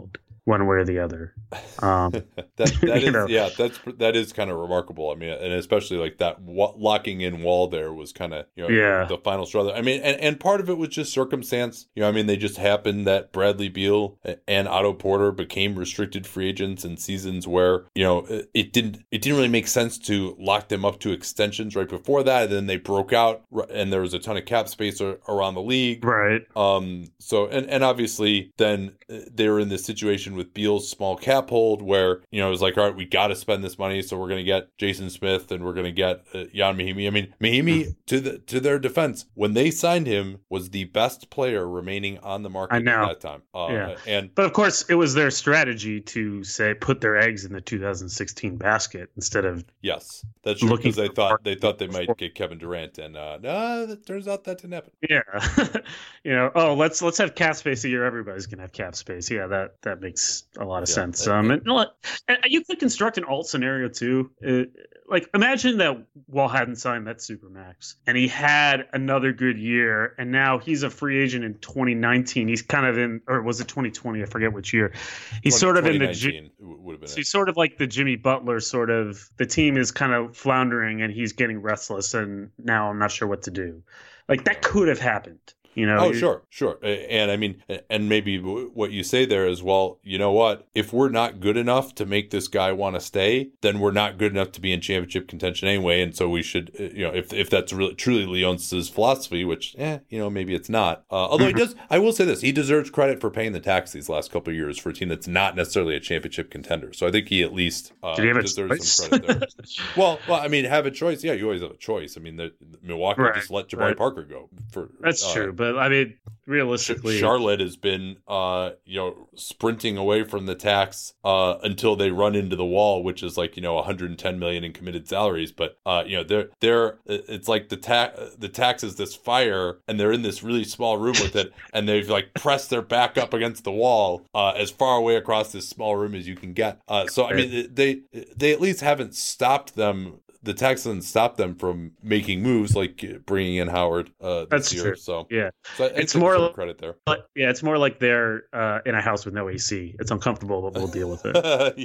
one way or the other. Um, that that is know. yeah, that's that is kind of remarkable. I mean, and especially like that wa- locking in wall there was kind of you know yeah. the final straw. I mean, and, and part of it was just circumstance. You know, I mean, they just happened that Bradley Beal and Otto Porter became restricted free agents in seasons where you know it didn't it didn't really make sense to lock them up to extensions right before that. And then they broke out, and there was a ton of cap space around the league. Right. Um. So and and obviously then they were in this situation with Beal's small cap hold where you know it was like, all right, we got to spend this money, so we're going to get Jason Smith and we're going to get uh, Jan Mahimi. I mean, Mahimi to the to their defense, when they signed him, was the best player remaining on the market I know. at that time. Uh, yeah. And but of course, it was their strategy to say put their eggs in the two thousand sixteen basket instead of yes, that's true looking because they for thought market they thought they might before. get Kevin Durant, and uh, no, it turns out that didn't happen. Yeah. you know, oh, let's let's have cap space a year. Everybody's gonna have cap space. Yeah, that that makes a lot of Yeah. sense. And- Um, and, and you could construct an alt scenario too. Uh, like imagine that Wall hadn't signed that supermax, and he had another good year, and now he's a free agent in twenty nineteen. He's kind of in, or was it twenty twenty? I forget which year. He's sort of in the. G- would have been So it. he's sort of like the Jimmy Butler sort of, the team is kind of floundering and he's getting restless and now I'm not sure what to do. Like that could have happened, you know? Oh, sure, sure. And I mean, and maybe what you say there is, well, you know what? If we're not good enough to make this guy want to stay, then we're not good enough to be in championship contention anyway. And so we should, you know, if if that's really truly Leonce's philosophy, which, eh, you know, maybe it's not. Uh, although he does, I will say this, he deserves credit for paying the tax these last couple of years for a team that's not necessarily a championship contender. So I think he at least uh, Did he have a deserves choice? some credit there. well, well, I mean, have a choice. Yeah, you always have a choice. I mean, the, Milwaukee Right, just let Jabari right. Parker go. For That's uh, true. But I mean, realistically, Charlotte has been, uh, you know, sprinting away from the tax uh, until they run into the wall, which is like, you know, one hundred ten million in committed salaries. But uh, you know, they're they're it's like the tax the tax is this fire, and they're in this really small room with it, and they've like pressed their back up against the wall uh, as far away across this small room as you can get. Uh, so I mean, they they at least haven't stopped them. The Texans stopped them from making moves like bringing in Howard uh, this That's year. true. So yeah, so I It's take more some like- credit there. but yeah, it's more like they're uh, in a house with no A C. It's uncomfortable, but we'll deal with it.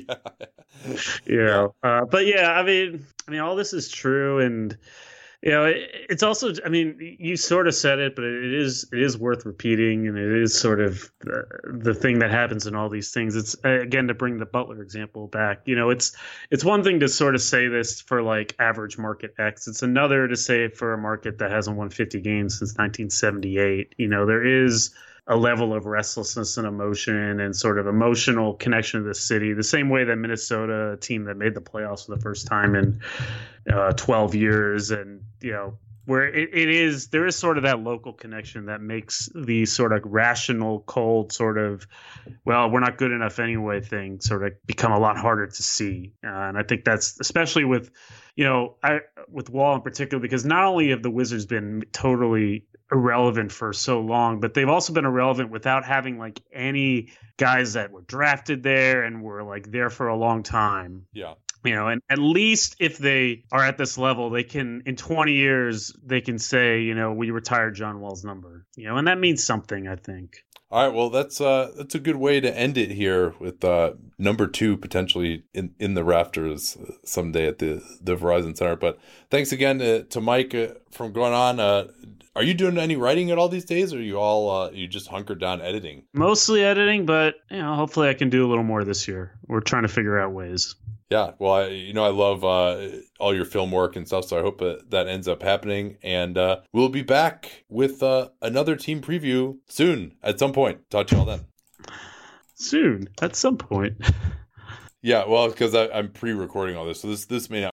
yeah. you know, uh, but yeah, I mean, I mean, all this is true, and you know, it, it's also, I mean, you sort of said it, but it is it is worth repeating, and it is sort of the, the thing that happens in all these things. It's again to bring the Butler example back. You know, it's it's one thing to sort of say this for like average market X. It's another to say it for a market that hasn't won fifty games since nineteen seventy-eight. You know, there is a level of restlessness and emotion and sort of emotional connection to the city, the same way that Minnesota, a team that made the playoffs for the first time in uh, twelve years, and you know, where it, it is, there is sort of that local connection that makes the sort of rational, cold sort of, well, we're not good enough anyway thing sort of become a lot harder to see. Uh, and I think that's especially with, you know, I with Wall in particular, because not only have the Wizards been totally irrelevant for so long, but they've also been irrelevant without having like any guys that were drafted there and were like there for a long time. Yeah. You know, and at least if they are at this level, they can, in twenty years, they can say, you know, we retired John Wall's number, you know, and that means something, I think. All right, well, that's uh, that's a good way to end it here with uh, number two potentially in, in the rafters someday at the, the Verizon Center. But thanks again to, to Mike uh, from going on. Uh, are you doing any writing at all these days, or are you all uh, you just hunkered down editing? Mostly editing, but you know, hopefully I can do a little more this year. We're trying to figure out ways. Yeah, well, I, you know, I love uh, all your film work and stuff, so I hope that, that ends up happening. And uh, we'll be back with uh, another team preview soon at some point. Talk to y'all then. Soon, at some point. Yeah, well, because I'm pre-recording all this, so this this may not